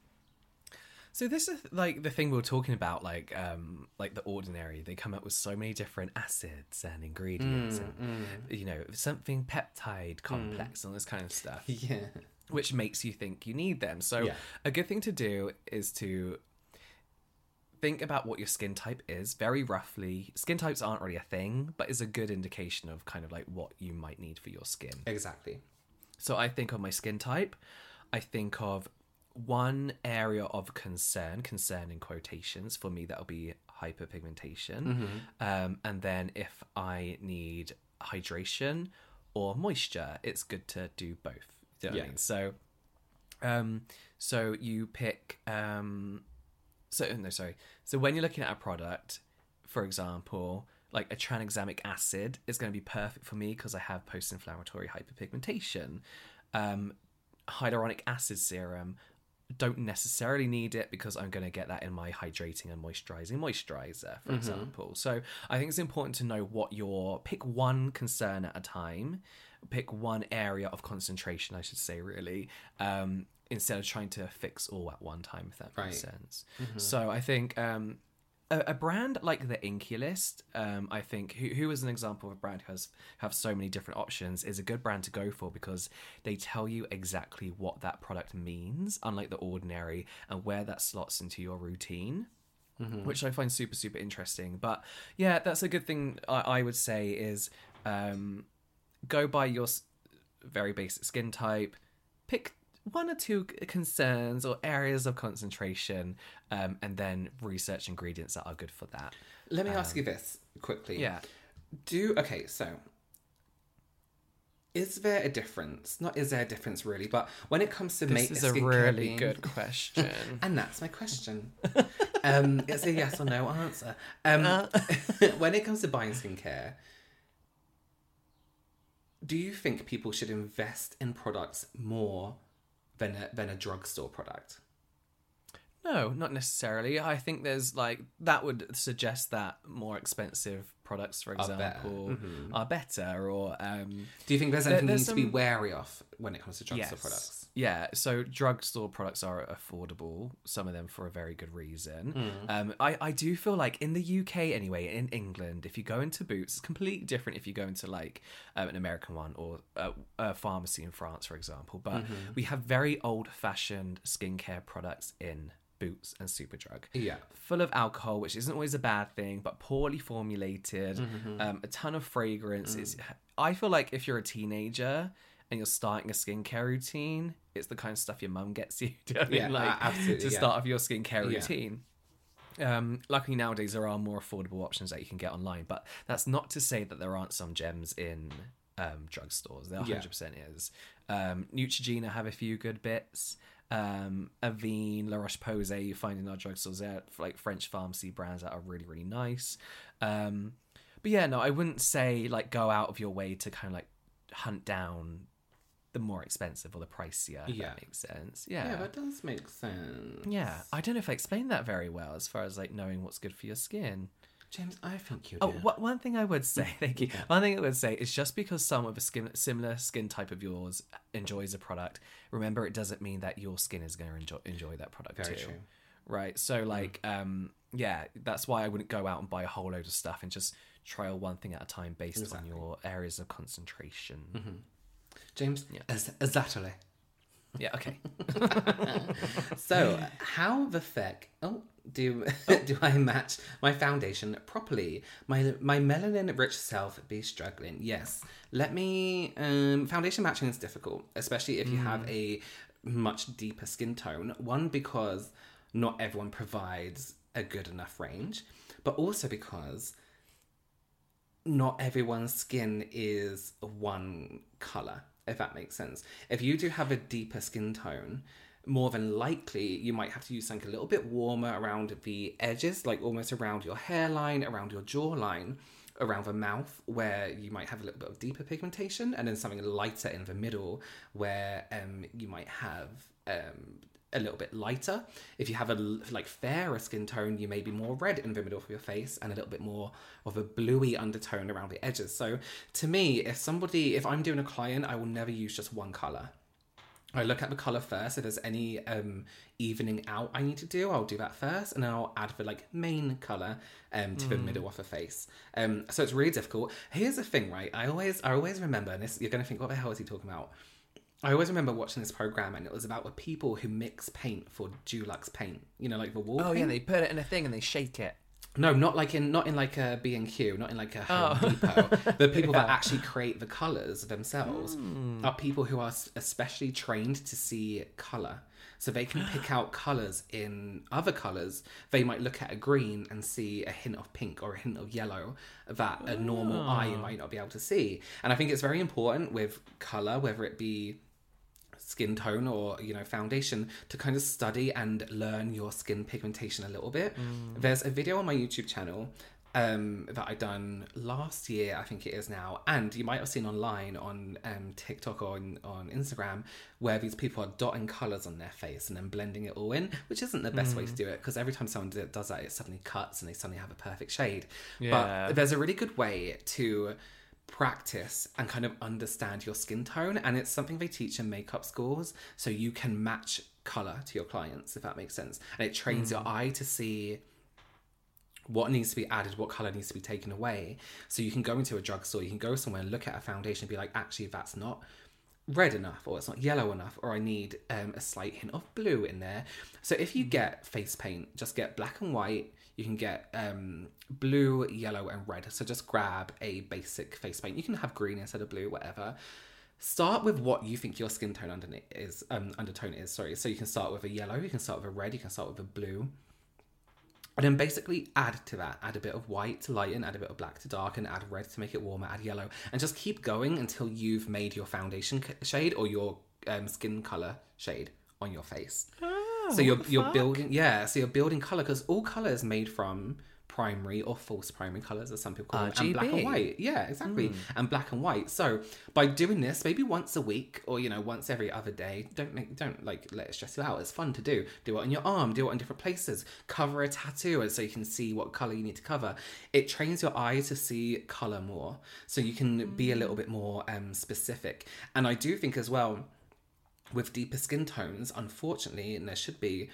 So this is like the thing we were talking about, like um, like The Ordinary. They come up with so many different acids and ingredients, Mm, and mm. you know, something peptide complex and this kind of stuff, Yeah. which makes you think you need them. So Yeah. a good thing to do is to think about what your skin type is very roughly. Skin types aren't really a thing, but is a good indication of kind of like what you might need for your skin. Exactly. So I think of my skin type. I think of one area of concern, concern in quotations, for me that'll be hyperpigmentation. Mm-hmm. Um, and then if I need hydration or moisture, it's good to do both. Do you know what I Yeah. mean? So, um, so you pick, um, so no, sorry. So when you're looking at a product, for example, like a tranexamic acid is going to be perfect for me because I have post-inflammatory hyperpigmentation. Um, hyaluronic acid serum, don't necessarily need it because I'm going to get that in my hydrating and moisturizing moisturizer, for Mhm. example. So I think it's important to know what your, pick one concern at a time, pick one area of concentration, I should say, really, um, instead of trying to fix all at one time, if that makes Right. sense. Mhm. So I think um, a, a brand like the Inculist, um, I think, who, who is an example of a brand who has have so many different options, is a good brand to go for because they tell you exactly what that product means, unlike The Ordinary, and where that slots into your routine. Mhm. Which I find super, super interesting. But yeah, that's a good thing I, I would say is um, go by your s- very basic skin type, pick one or two c- concerns or areas of concentration, um, and then research ingredients that are good for that. Let me ask you this quickly. Yeah. Do, okay, so, is there a difference? Not is there a difference really, but when it comes to This make is a a skincare really being- good question. And that's my question. um, it's a yes or no answer. Um, when it comes to buying skincare, do you think people should invest in products more than a, than a drugstore product? No, not necessarily. I think there's like, that would suggest that more expensive products, for Are better. example, Mhm. are better, or um, Do you think there's There- anything there's you need to be some- wary of when it comes to drugstore yes. products? Yeah, so drugstore products are affordable, some of them for a very good reason. Mm. Um, I, I do feel like in the U K anyway, in England, if you go into Boots, it's completely different if you go into like um, an American one or a, a pharmacy in France, for example. But Mhm. we have very old-fashioned skincare products in Boots and Superdrug. Yeah. Full of alcohol, which isn't always a bad thing, but poorly formulated, Mhm. um, a ton of fragrance. Mm. It's, I feel like if you're a teenager and you're starting a skincare routine, it's the kind of stuff your mum gets you. Do you know what I mean? Yeah, like, a- absolutely, to yeah. start off your skincare Yeah. routine. Um, luckily nowadays there are more affordable options that you can get online, but that's not to say that there aren't some gems in um, drugstores. There one hundred percent is. Um, Neutrogena have a few good bits. Um, Avene, La Roche-Posay, you find in our drugstores there, like French pharmacy brands that are really, really nice. Um, but yeah, no, I wouldn't say like go out of your way to kind of like hunt down the more expensive or the pricier, if Yeah. that makes sense. Yeah. Yeah, that does make sense. Yeah, I don't know if I explained that very well as far as like knowing what's good for your skin. James, I think you Oh, do. wha- one thing I would say, thank you. Yeah. One thing I would say is just because someone with a skin, similar skin type of yours enjoys a product, remember it doesn't mean that your skin is going to enjoy, enjoy that product Very too. true. Right? So, like, um, yeah, that's why I wouldn't go out and buy a whole load of stuff and just trial one thing at a time based Exactly. on your areas of concentration. Mhm. James, Yeah. ex- exactly. Yeah, okay. So, how the feck oh, do do I match my foundation properly? My my melanin-rich self be struggling. Yes. Let me. Um, foundation matching is difficult, especially if you have a much deeper skin tone. One, because not everyone provides a good enough range, but also because not everyone's skin is one color, if that makes sense. If you do have a deeper skin tone, more than likely you might have to use something a little bit warmer around the edges, like almost around your hairline, around your jawline, around the mouth where you might have a little bit of deeper pigmentation, and then something lighter in the middle where um, you might have um, a little bit lighter. If you have a like fairer skin tone, you may be more red in the middle of your face and a little bit more of a bluey undertone around the edges. So to me, if somebody, if I'm doing a client, I will never use just one color. I look at the colour first. If there's any um, evening out I need to do, I'll do that first, and then I'll add the like main colour um, to mm. the middle of the face. Um, so it's really difficult. Here's the thing, right? I always, I always remember, and this, you're going to think, what the hell is he talking about? I always remember watching this program, and it was about the people who mix paint for Dulux paint. You know, like the wall Oh paint. yeah, they put it in a thing and they shake it. No, not like in not in like a B and Q, not in like a Home oh. Depot. The people yeah. that actually create the colours themselves mm. are people who are especially trained to see colour. So they can pick out colours in other colours. They might look at a green and see a hint of pink or a hint of yellow that a normal oh. eye might not be able to see. And I think it's very important with colour, whether it be skin tone or, you know, foundation, to kind of study and learn your skin pigmentation a little bit. Mm. There's a video on my YouTube channel um, that I done last year, I think it is now, and you might have seen online on um, TikTok or on, on Instagram, where these people are dotting colours on their face and then blending it all in, which isn't the best mm. way to do it, because every time someone does that, it suddenly cuts and they suddenly have a perfect shade. Yeah. But there's a really good way to practice and kind of understand your skin tone, and it's something they teach in makeup schools, so you can match color to your clients, if that makes sense, and it trains mm. your eye to see what needs to be added, what color needs to be taken away. So you can go into a drugstore, you can go somewhere and look at a foundation and be like, actually that's not red enough, or it's not yellow enough, or I need um, a slight hint of blue in there. So if you get face paint, just get black and white. You can get um, blue, yellow, and red. So just grab a basic face paint. You can have green instead of blue, whatever. Start with what you think your skin tone underneath is, um, undertone is. Sorry. So you can start with a yellow. You can start with a red. You can start with a blue. And then basically add to that. Add a bit of white to lighten, add a bit of black to darken, add red to make it warmer, add yellow. And just keep going until you've made your foundation shade or your um, skin colour shade on your face. Oh, so you're you're fuck? building, yeah, so you're building colour, because all colour is made from primary or false primary colours, as some people call them, and black and white. Yeah, exactly. Mm. And black and white. So by doing this, maybe once a week, or, you know, once every other day, don't make, don't like let it stress you out. It's fun to do. Do it on your arm, do it on different places. Cover a tattoo so you can see what colour you need to cover. It trains your eye to see colour more, so you can mm. be a little bit more um, specific. And I do think as well, with deeper skin tones, unfortunately, and there should be,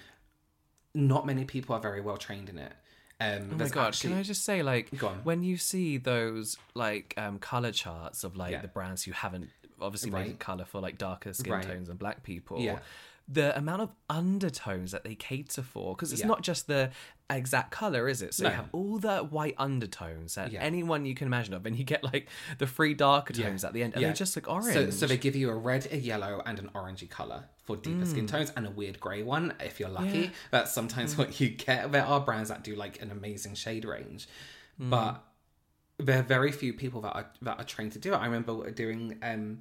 not many people are very well trained in it. Um, oh my god! Actually... Can I just say, like, when you see those like um, color charts of like yeah. the brands who haven't obviously right. made color for like darker skin right. tones and black people, yeah. the amount of undertones that they cater for, because it's yeah. not just the exact color, is it? So no. you have all the white undertones that yeah. anyone you can imagine of, and you get like the three darker tones yeah. at the end, and yeah. they just look orange. So, so they give you a red, a yellow, and an orangey color for deeper mm. skin tones, and a weird grey one if you're lucky. Yeah. That's sometimes mm. what you get. There are brands that do like an amazing shade range, mm. but there are very few people that are that are trained to do it. I remember doing um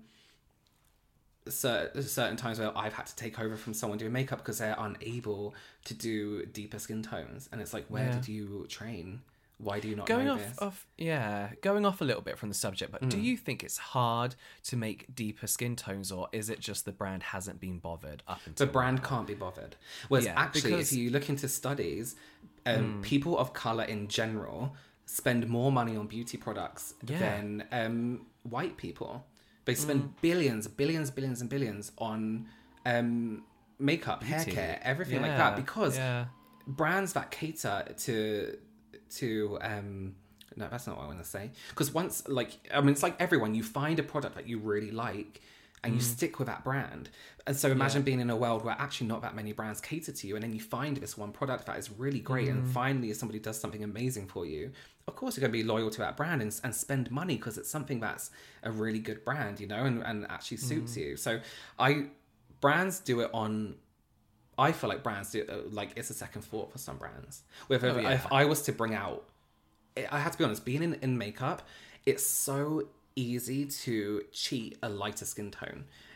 certain, certain times where I've had to take over from someone doing makeup because they're unable to do deeper skin tones, and it's like, where yeah. did you train? Why do you not going know off, this? off yeah going off a little bit from the subject, but mm. do you think it's hard to make deeper skin tones, or is it just the brand hasn't been bothered up until the brand now? Can't be bothered? Whereas yeah, actually because... if you look into studies, um, mm. people of colour in general spend more money on beauty products yeah. than um, white people. They spend mm. billions, billions, billions and billions on um, makeup, beauty. Hair care, everything yeah. like that, because yeah. brands that cater to to um no that's not what I want to say, because once, like, I mean, it's like everyone, you find a product that you really like and mm. you stick with that brand. And so imagine yeah. being in a world where actually not that many brands cater to you, and then you find this one product that is really great, mm. and finally if somebody does something amazing for you, of course you're going to be loyal to that brand and, and spend money because it's something that's a really good brand, you know, and, and actually suits mm. you. So I brands do it on I feel like brands do, like, it's a second thought for some brands. Whether oh, yeah. if I was to bring out, I have to be honest, being in, in makeup, it's so easy to cheat a lighter skin tone.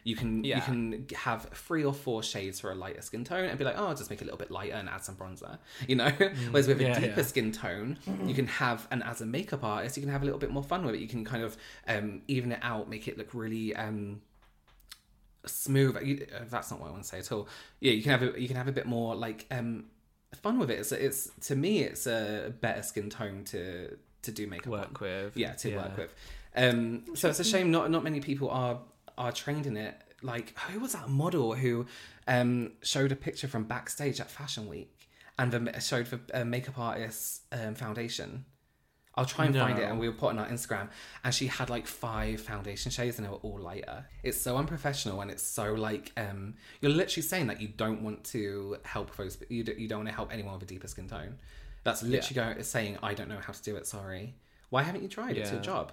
You can Yeah. you can have three or four shades for a lighter skin tone and be like, oh, I'll just make it a little bit lighter and add some bronzer, you know. Whereas with a yeah, deeper yeah. skin tone, you can have, and as a makeup artist, you can have a little bit more fun with it. You can kind of um, even it out, make it look really um, smooth. You, uh, that's not what I want to say at all. Yeah, you can have a, you can have a bit more like um, fun with it. It's, it's to me, it's a better skin tone to to do makeup Work on. with. Yeah, to Yeah. work with. Um, so it's a shame not not many people are are trained in it. Like, who was that model who um, showed a picture from backstage at Fashion Week and the, showed for a makeup artist's um, foundation? I'll try and find it No. and we'll put it on our Instagram. And she had like five foundation shades and they were all lighter. It's so unprofessional and it's so like, um, you're literally saying that you don't want to help those, you, do, you don't want to help anyone with a deeper skin tone. That's literally going, saying, I don't know how to do it, sorry. Why haven't you tried? It's your Yeah. job.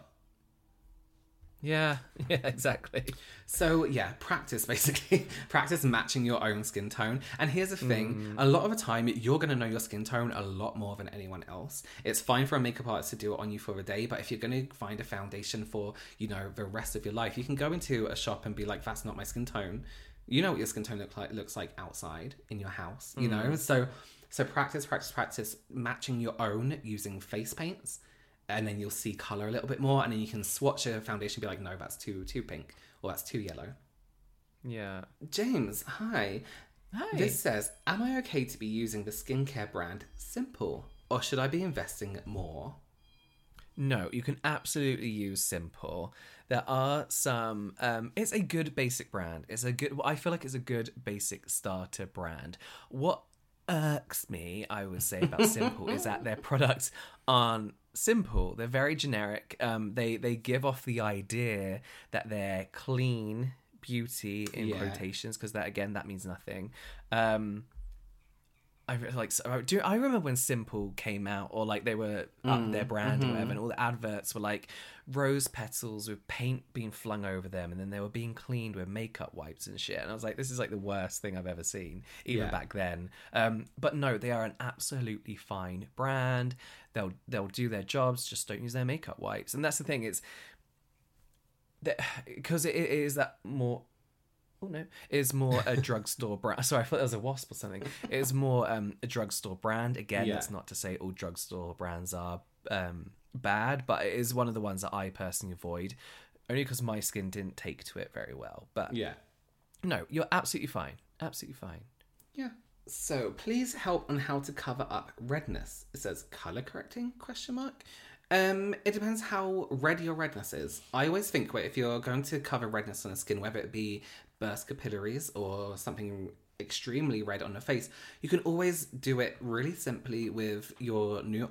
Yeah, yeah, exactly. So yeah, practice basically. Practice matching your own skin tone. And here's the thing, a lot of the time you're going to know your skin tone a lot more than anyone else. It's fine for a makeup artist to do it on you for a day, but if you're going to find a foundation for, you know, the rest of your life, you can go into a shop and be like, that's not my skin tone. You know what your skin tone look like looks like outside in your house, you know? So so practice, practice, practice matching your own using face paints. And then you'll see colour a little bit more, and then you can swatch a foundation and be like, no, that's too too pink, or that's too yellow. Yeah. James, hi. Hi. This says, am I okay to be using the skincare brand Simple, or should I be investing more? No, you can absolutely use Simple. There are some. Um, it's a good basic brand. It's a good. I feel like it's a good basic starter brand. What irks me, I would say, about Simple is that their products aren't simple. They're very generic. Um, they they give off the idea that they're clean beauty in Yeah. quotations, because that again that means nothing. Um, I re- like so, do I remember when Simple came out, or like they were up their brand or whatever, and all the adverts were like rose petals with paint being flung over them, and then they were being cleaned with makeup wipes and shit. And I was like, this is like the worst thing I've ever seen, even Yeah. back then. Um, but no, they are an absolutely fine brand. They'll they'll do their jobs. Just don't use their makeup wipes. And that's the thing. It's because it, it is that more. Oh no, it's more a drugstore brand. Sorry, I thought there was a wasp or something. It's more um, a drugstore brand. Again, Yeah. that's not to say all drugstore brands are um, bad, but it is one of the ones that I personally avoid, only because my skin didn't take to it very well. But Yeah. no, you're absolutely fine. Absolutely fine. Yeah. So please help on how to cover up redness. It says color correcting question mark. Um, it depends how red your redness is. I always think wait, if you're going to cover redness on the skin, whether it be burst capillaries or something extremely red on the face, you can always do it really simply with your new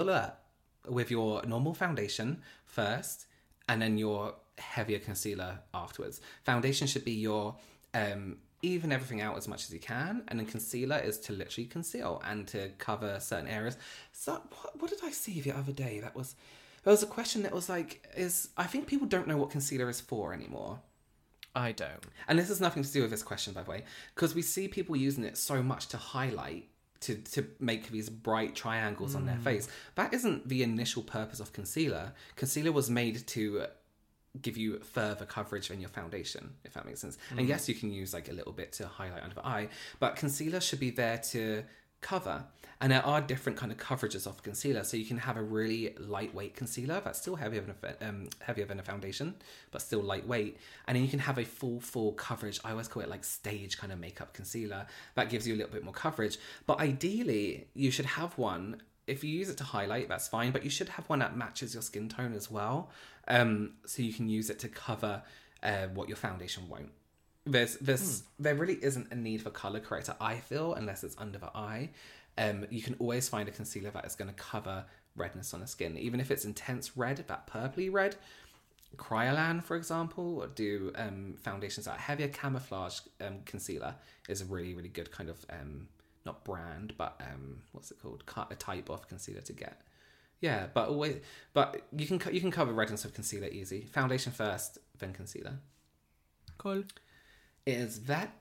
with your normal foundation first, and then your heavier concealer afterwards. Foundation should be your um even everything out as much as you can, and then concealer is to literally conceal and to cover certain areas. So what, what did I see the other day? That was there was a question that was like, is I think people don't know what concealer is for anymore. I don't. And this has nothing to do with this question, by the way, because we see people using it so much to highlight, to to make these bright triangles on their face. That isn't the initial purpose of concealer. Concealer was made to give you further coverage than your foundation, if that makes sense. And yes, you can use like a little bit to highlight under the eye, but concealer should be there to cover. And there are different kind of coverages of concealer. So you can have a really lightweight concealer that's still heavier than a, um, heavier than a foundation, but still lightweight. And then you can have a full, full coverage. I always call it like stage kind of makeup concealer. That gives you a little bit more coverage. But ideally, you should have one. If you use it to highlight, that's fine, but you should have one that matches your skin tone as well. Um, so you can use it to cover uh, what your foundation won't. There's, there's, mm. There really isn't a need for color corrector, I feel, unless it's under the eye. Um, you can always find a concealer that is going to cover redness on the skin, even if it's intense red, that purpley red. Kryolan, for example, or do um, foundations that are heavier. Camouflage um, concealer is a really, really good kind of um, not brand, but um, what's it called? A type of concealer to get. Yeah, but always, but you can you can cover redness with concealer easy. Foundation first, then concealer. Cool. Is that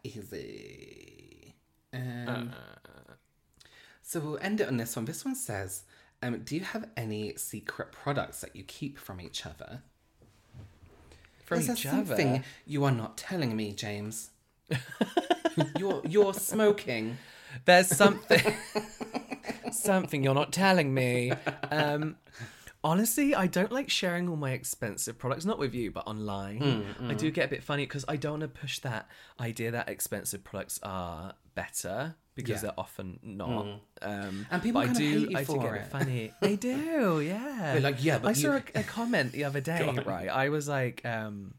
easy? Um, uh, so we'll end it on this one. This one says, um, do you have any secret products that you keep from each other? from Is there each something other. you are not telling me, James? you're you're smoking. There's something, something you're not telling me. Um, honestly, I don't like sharing all my expensive products, not with you, but online. Mm, mm. I do get a bit funny because I don't want to push that idea that expensive products are better because Yeah. they're often not. Mm. Um, And people but I kinda do, hate you I do for get a it. bit funny. They do, yeah. They're like, yeah, but I you- saw a, a comment the other day, Go on. right? I was like, um,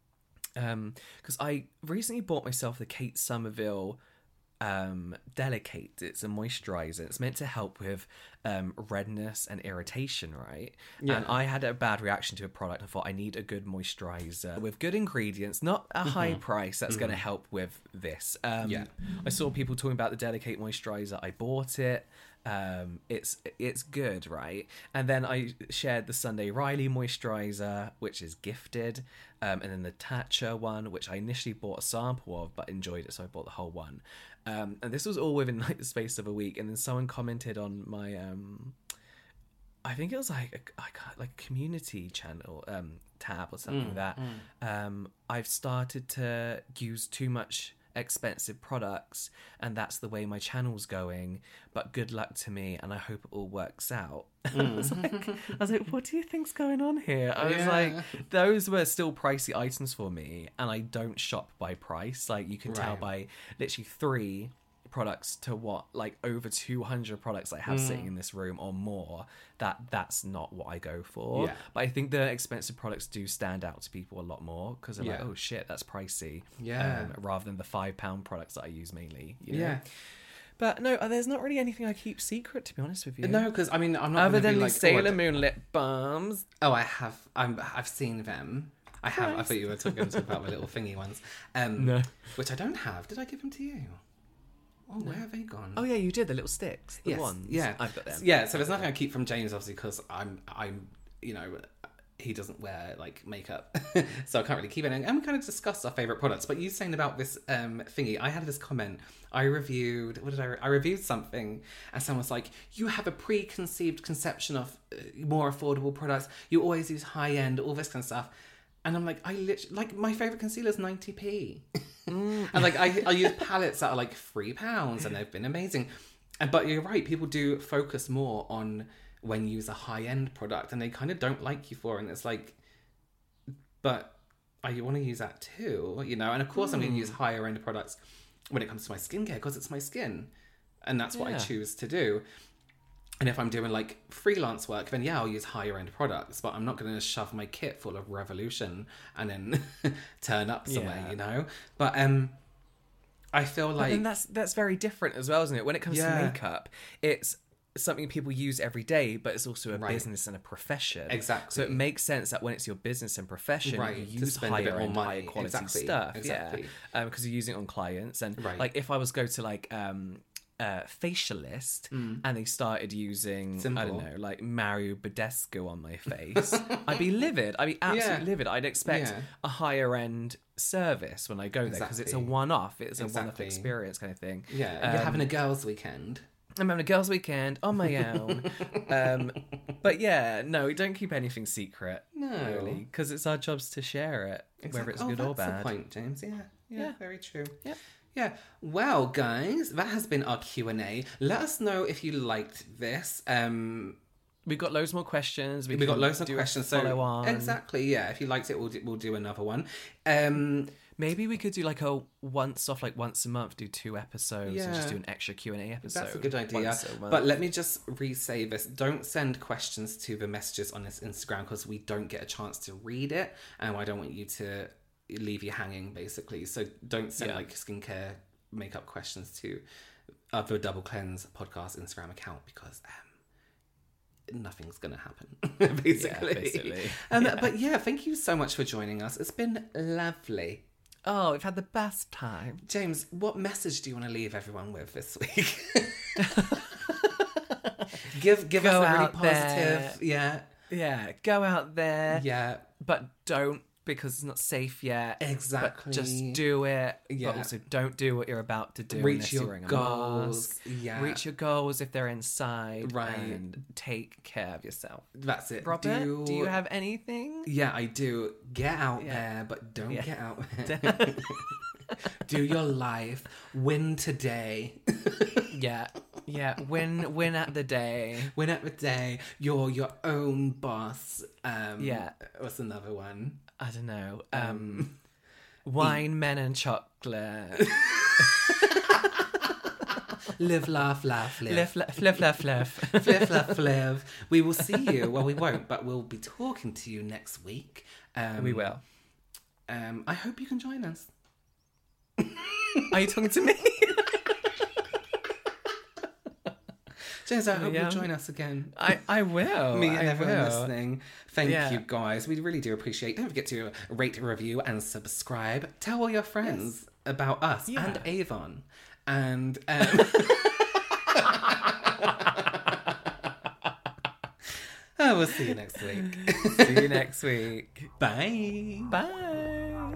um, because I recently bought myself the Kate Somerville um Delicate. It's a moisturizer. It's meant to help with um redness and irritation, right? Yeah. And I had a bad reaction to a product. I thought I need a good moisturizer with good ingredients, not a high price that's going to help with this. Um Yeah. I saw people talking about the Delicate moisturizer. I bought it. Um it's it's good, right? And then I shared the Sunday Riley moisturizer, which is gifted, um and then the Tatcha one, which I initially bought a sample of but enjoyed it, so I bought the whole one. Um and this was all within like the space of a week, and then someone commented on my um I think it was like a, I can't, like a community channel um tab or something Mm, that um I've started to use too much expensive products, and that's the way my channel's going, but good luck to me and I hope it all works out. I was like I was like what do you think's going on here? I was Yeah. like, those were still pricey items for me, and I don't shop by price. Like you can tell Right. by literally three products to what, like over two hundred products I have sitting in this room or more, that that's not what I go for. Yeah. But I think the expensive products do stand out to people a lot more because they're like, Yeah. oh shit, that's pricey. Yeah. Um, rather than the five pound products that I use mainly. You know? Yeah. But no, there's not really anything I keep secret, to be honest with you. No, because I mean, I'm not Other gonna than be the like, Sailor oh, Moon lip balms. Oh, I have. I'm, I've seen them. I have. I thought you were talking to about my little thingy ones. Um, No. Which I don't have. Did I give them to you? Oh, where have they gone? Oh yeah, you did the little sticks, the yes. ones. Yeah, I've got them. Yeah. So there's nothing I keep from James, obviously, because I'm, I'm, you know, he doesn't wear like makeup, so I can't really keep it. And we kind of discussed our favorite products. But you saying about this um thingy, I had this comment. I reviewed. What did I? Re- I reviewed something, and someone was like, "You have a preconceived conception of uh, more affordable products. You always use high end, all this kind of stuff." And I'm like, I literally, like, my favourite concealer is ninety p. And, like, I, I use palettes that are, like, three pounds, and they've been amazing. And But you're right, people do focus more on when you use a high-end product, and they kind of don't like you for it. And it's like, but I want to use that too, you know? And, of course, I'm going to use higher-end products when it comes to my skincare, because it's my skin. And that's what I Yeah. choose to do. And if I'm doing like freelance work, then yeah, I'll use higher end products, but I'm not going to shove my kit full of Revolution and then turn up somewhere, Yeah. you know? But um, I feel But like... then that's that's very different as well, isn't it? When it comes Yeah. to makeup, it's something people use every day, but it's also a Right. business and a profession. Exactly. So it makes sense that when it's your business and profession, Right, you to use spend a bit higher more end, money. higher quality Exactly, stuff. exactly. Yeah, because you're using it on clients. And Right. like if I was go to like um uh, facialist and they started using, I don't Simple. know, like Mario Badescu on my face, I'd be livid. I'd be absolutely Yeah. livid. I'd expect Yeah. a higher end service when I go there because it's a Exactly. one-off. It's a one-off Exactly. experience kind of thing. Yeah, you're Um, having a girls' weekend. I'm having a girls' weekend on my own. um, but yeah, no, we don't keep anything secret. No. Really, because it's our jobs to share it, whether it's Oh, good or that's bad. the point, James. Yeah, yeah, Yeah. very true. Yeah. Yeah. Well, guys, that has been our Q and A. Let us know if you liked this. Um, We've got loads more questions. We we got can loads of do a questions. So follow on. exactly, yeah. If you liked it, we'll do, we'll do another one. Um, Maybe we could do like a once off, like once a month, do two episodes and just Yeah. do an extra Q and A episode. That's a good idea. once a month. But let me just re-say this. Don't send questions to the messages on this Instagram because we don't get a chance to read it. And I don't want you to leave you hanging, basically. So don't send Yeah. like skincare, makeup questions to uh, the Double Cleanse podcast Instagram account because um, nothing's going to happen, basically. Yeah, basically. Um, Yeah. But yeah, thank you so much for joining us. It's been lovely. Oh, we've had the best time. James, what message do you want to leave everyone with this week? give give Go us a really out there. positive, yeah, Yeah, go out there, yeah, but don't because it's not safe yet. Exactly. But just do it. Yeah. But also don't do what you're about to do. Reach unless your you're wearing a goals. mask. Yeah. Reach your goals if they're inside. Right. And take care of yourself. That's it. Robert, do, do you have anything? Yeah, I do. Get out Yeah. there, but don't Yeah. get out there. Do your life. Win today. Yeah. Yeah. Win win at the day. Win at the day. You're your own boss. Um, Yeah. What's another one? I don't know. Um, wine, men, and chocolate. Live, laugh, laugh, live. Fliff, fliff, fliff, fliff, fliff. Fliff, flaff, fliv. We will see you. Well, we won't, but we'll be talking to you next week. Um, We will. Um, I hope you can join us. Are you talking to me? James, I hope Yeah. you'll join us again. I, I will. Me and I everyone will. listening. Thank Yeah. you, guys. We really do appreciate it. Don't forget to rate, review, and subscribe. Tell all your friends about us Yeah. and Avon. And um... oh, we'll see you next week. See you next week. Bye. Bye.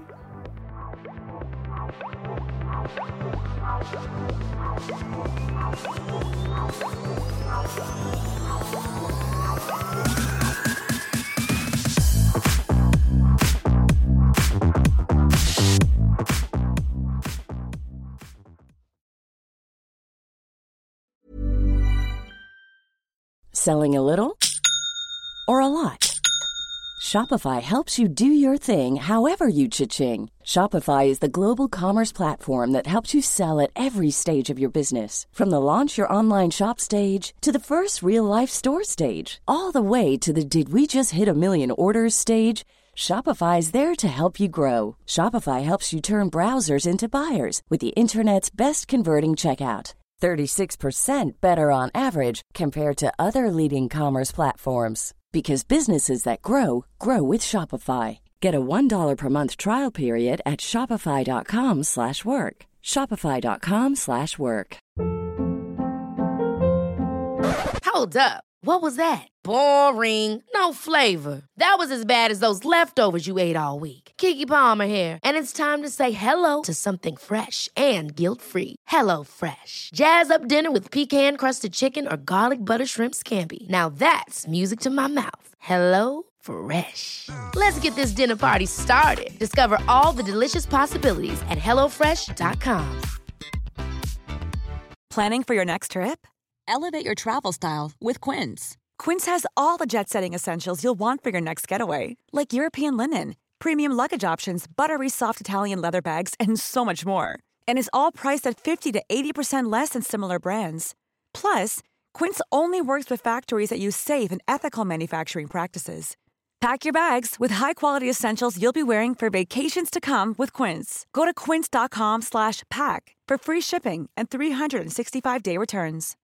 Selling a little or a lot? Shopify helps you do your thing however you cha-ching. Shopify is the global commerce platform that helps you sell at every stage of your business. From the launch your online shop stage to the first real-life store stage, all the way to the did we just hit a million orders stage. Shopify is there to help you grow. Shopify helps you turn browsers into buyers with the internet's best converting checkout. thirty-six percent better on average compared to other leading commerce platforms. Because businesses that grow, grow with Shopify. Get a one dollar per month trial period at shopify.com slash work. Shopify.com slash work. Hold up. What was that? Boring. No flavor. That was as bad as those leftovers you ate all week. Keke Palmer here, and it's time to say hello to something fresh and guilt-free. Hello Fresh. Jazz up dinner with pecan-crusted chicken or garlic butter shrimp scampi. Now that's music to my mouth. Hello Fresh. Let's get this dinner party started. Discover all the delicious possibilities at hello fresh dot com. Planning for your next trip? Elevate your travel style with Quince. Quince has all the jet-setting essentials you'll want for your next getaway, like European linen, premium luggage options, buttery soft Italian leather bags, and so much more. And is all priced at fifty to eighty percent less than similar brands. Plus, Quince only works with factories that use safe and ethical manufacturing practices. Pack your bags with high-quality essentials you'll be wearing for vacations to come with Quince. Go to quince.com slash pack for free shipping and three sixty-five day returns.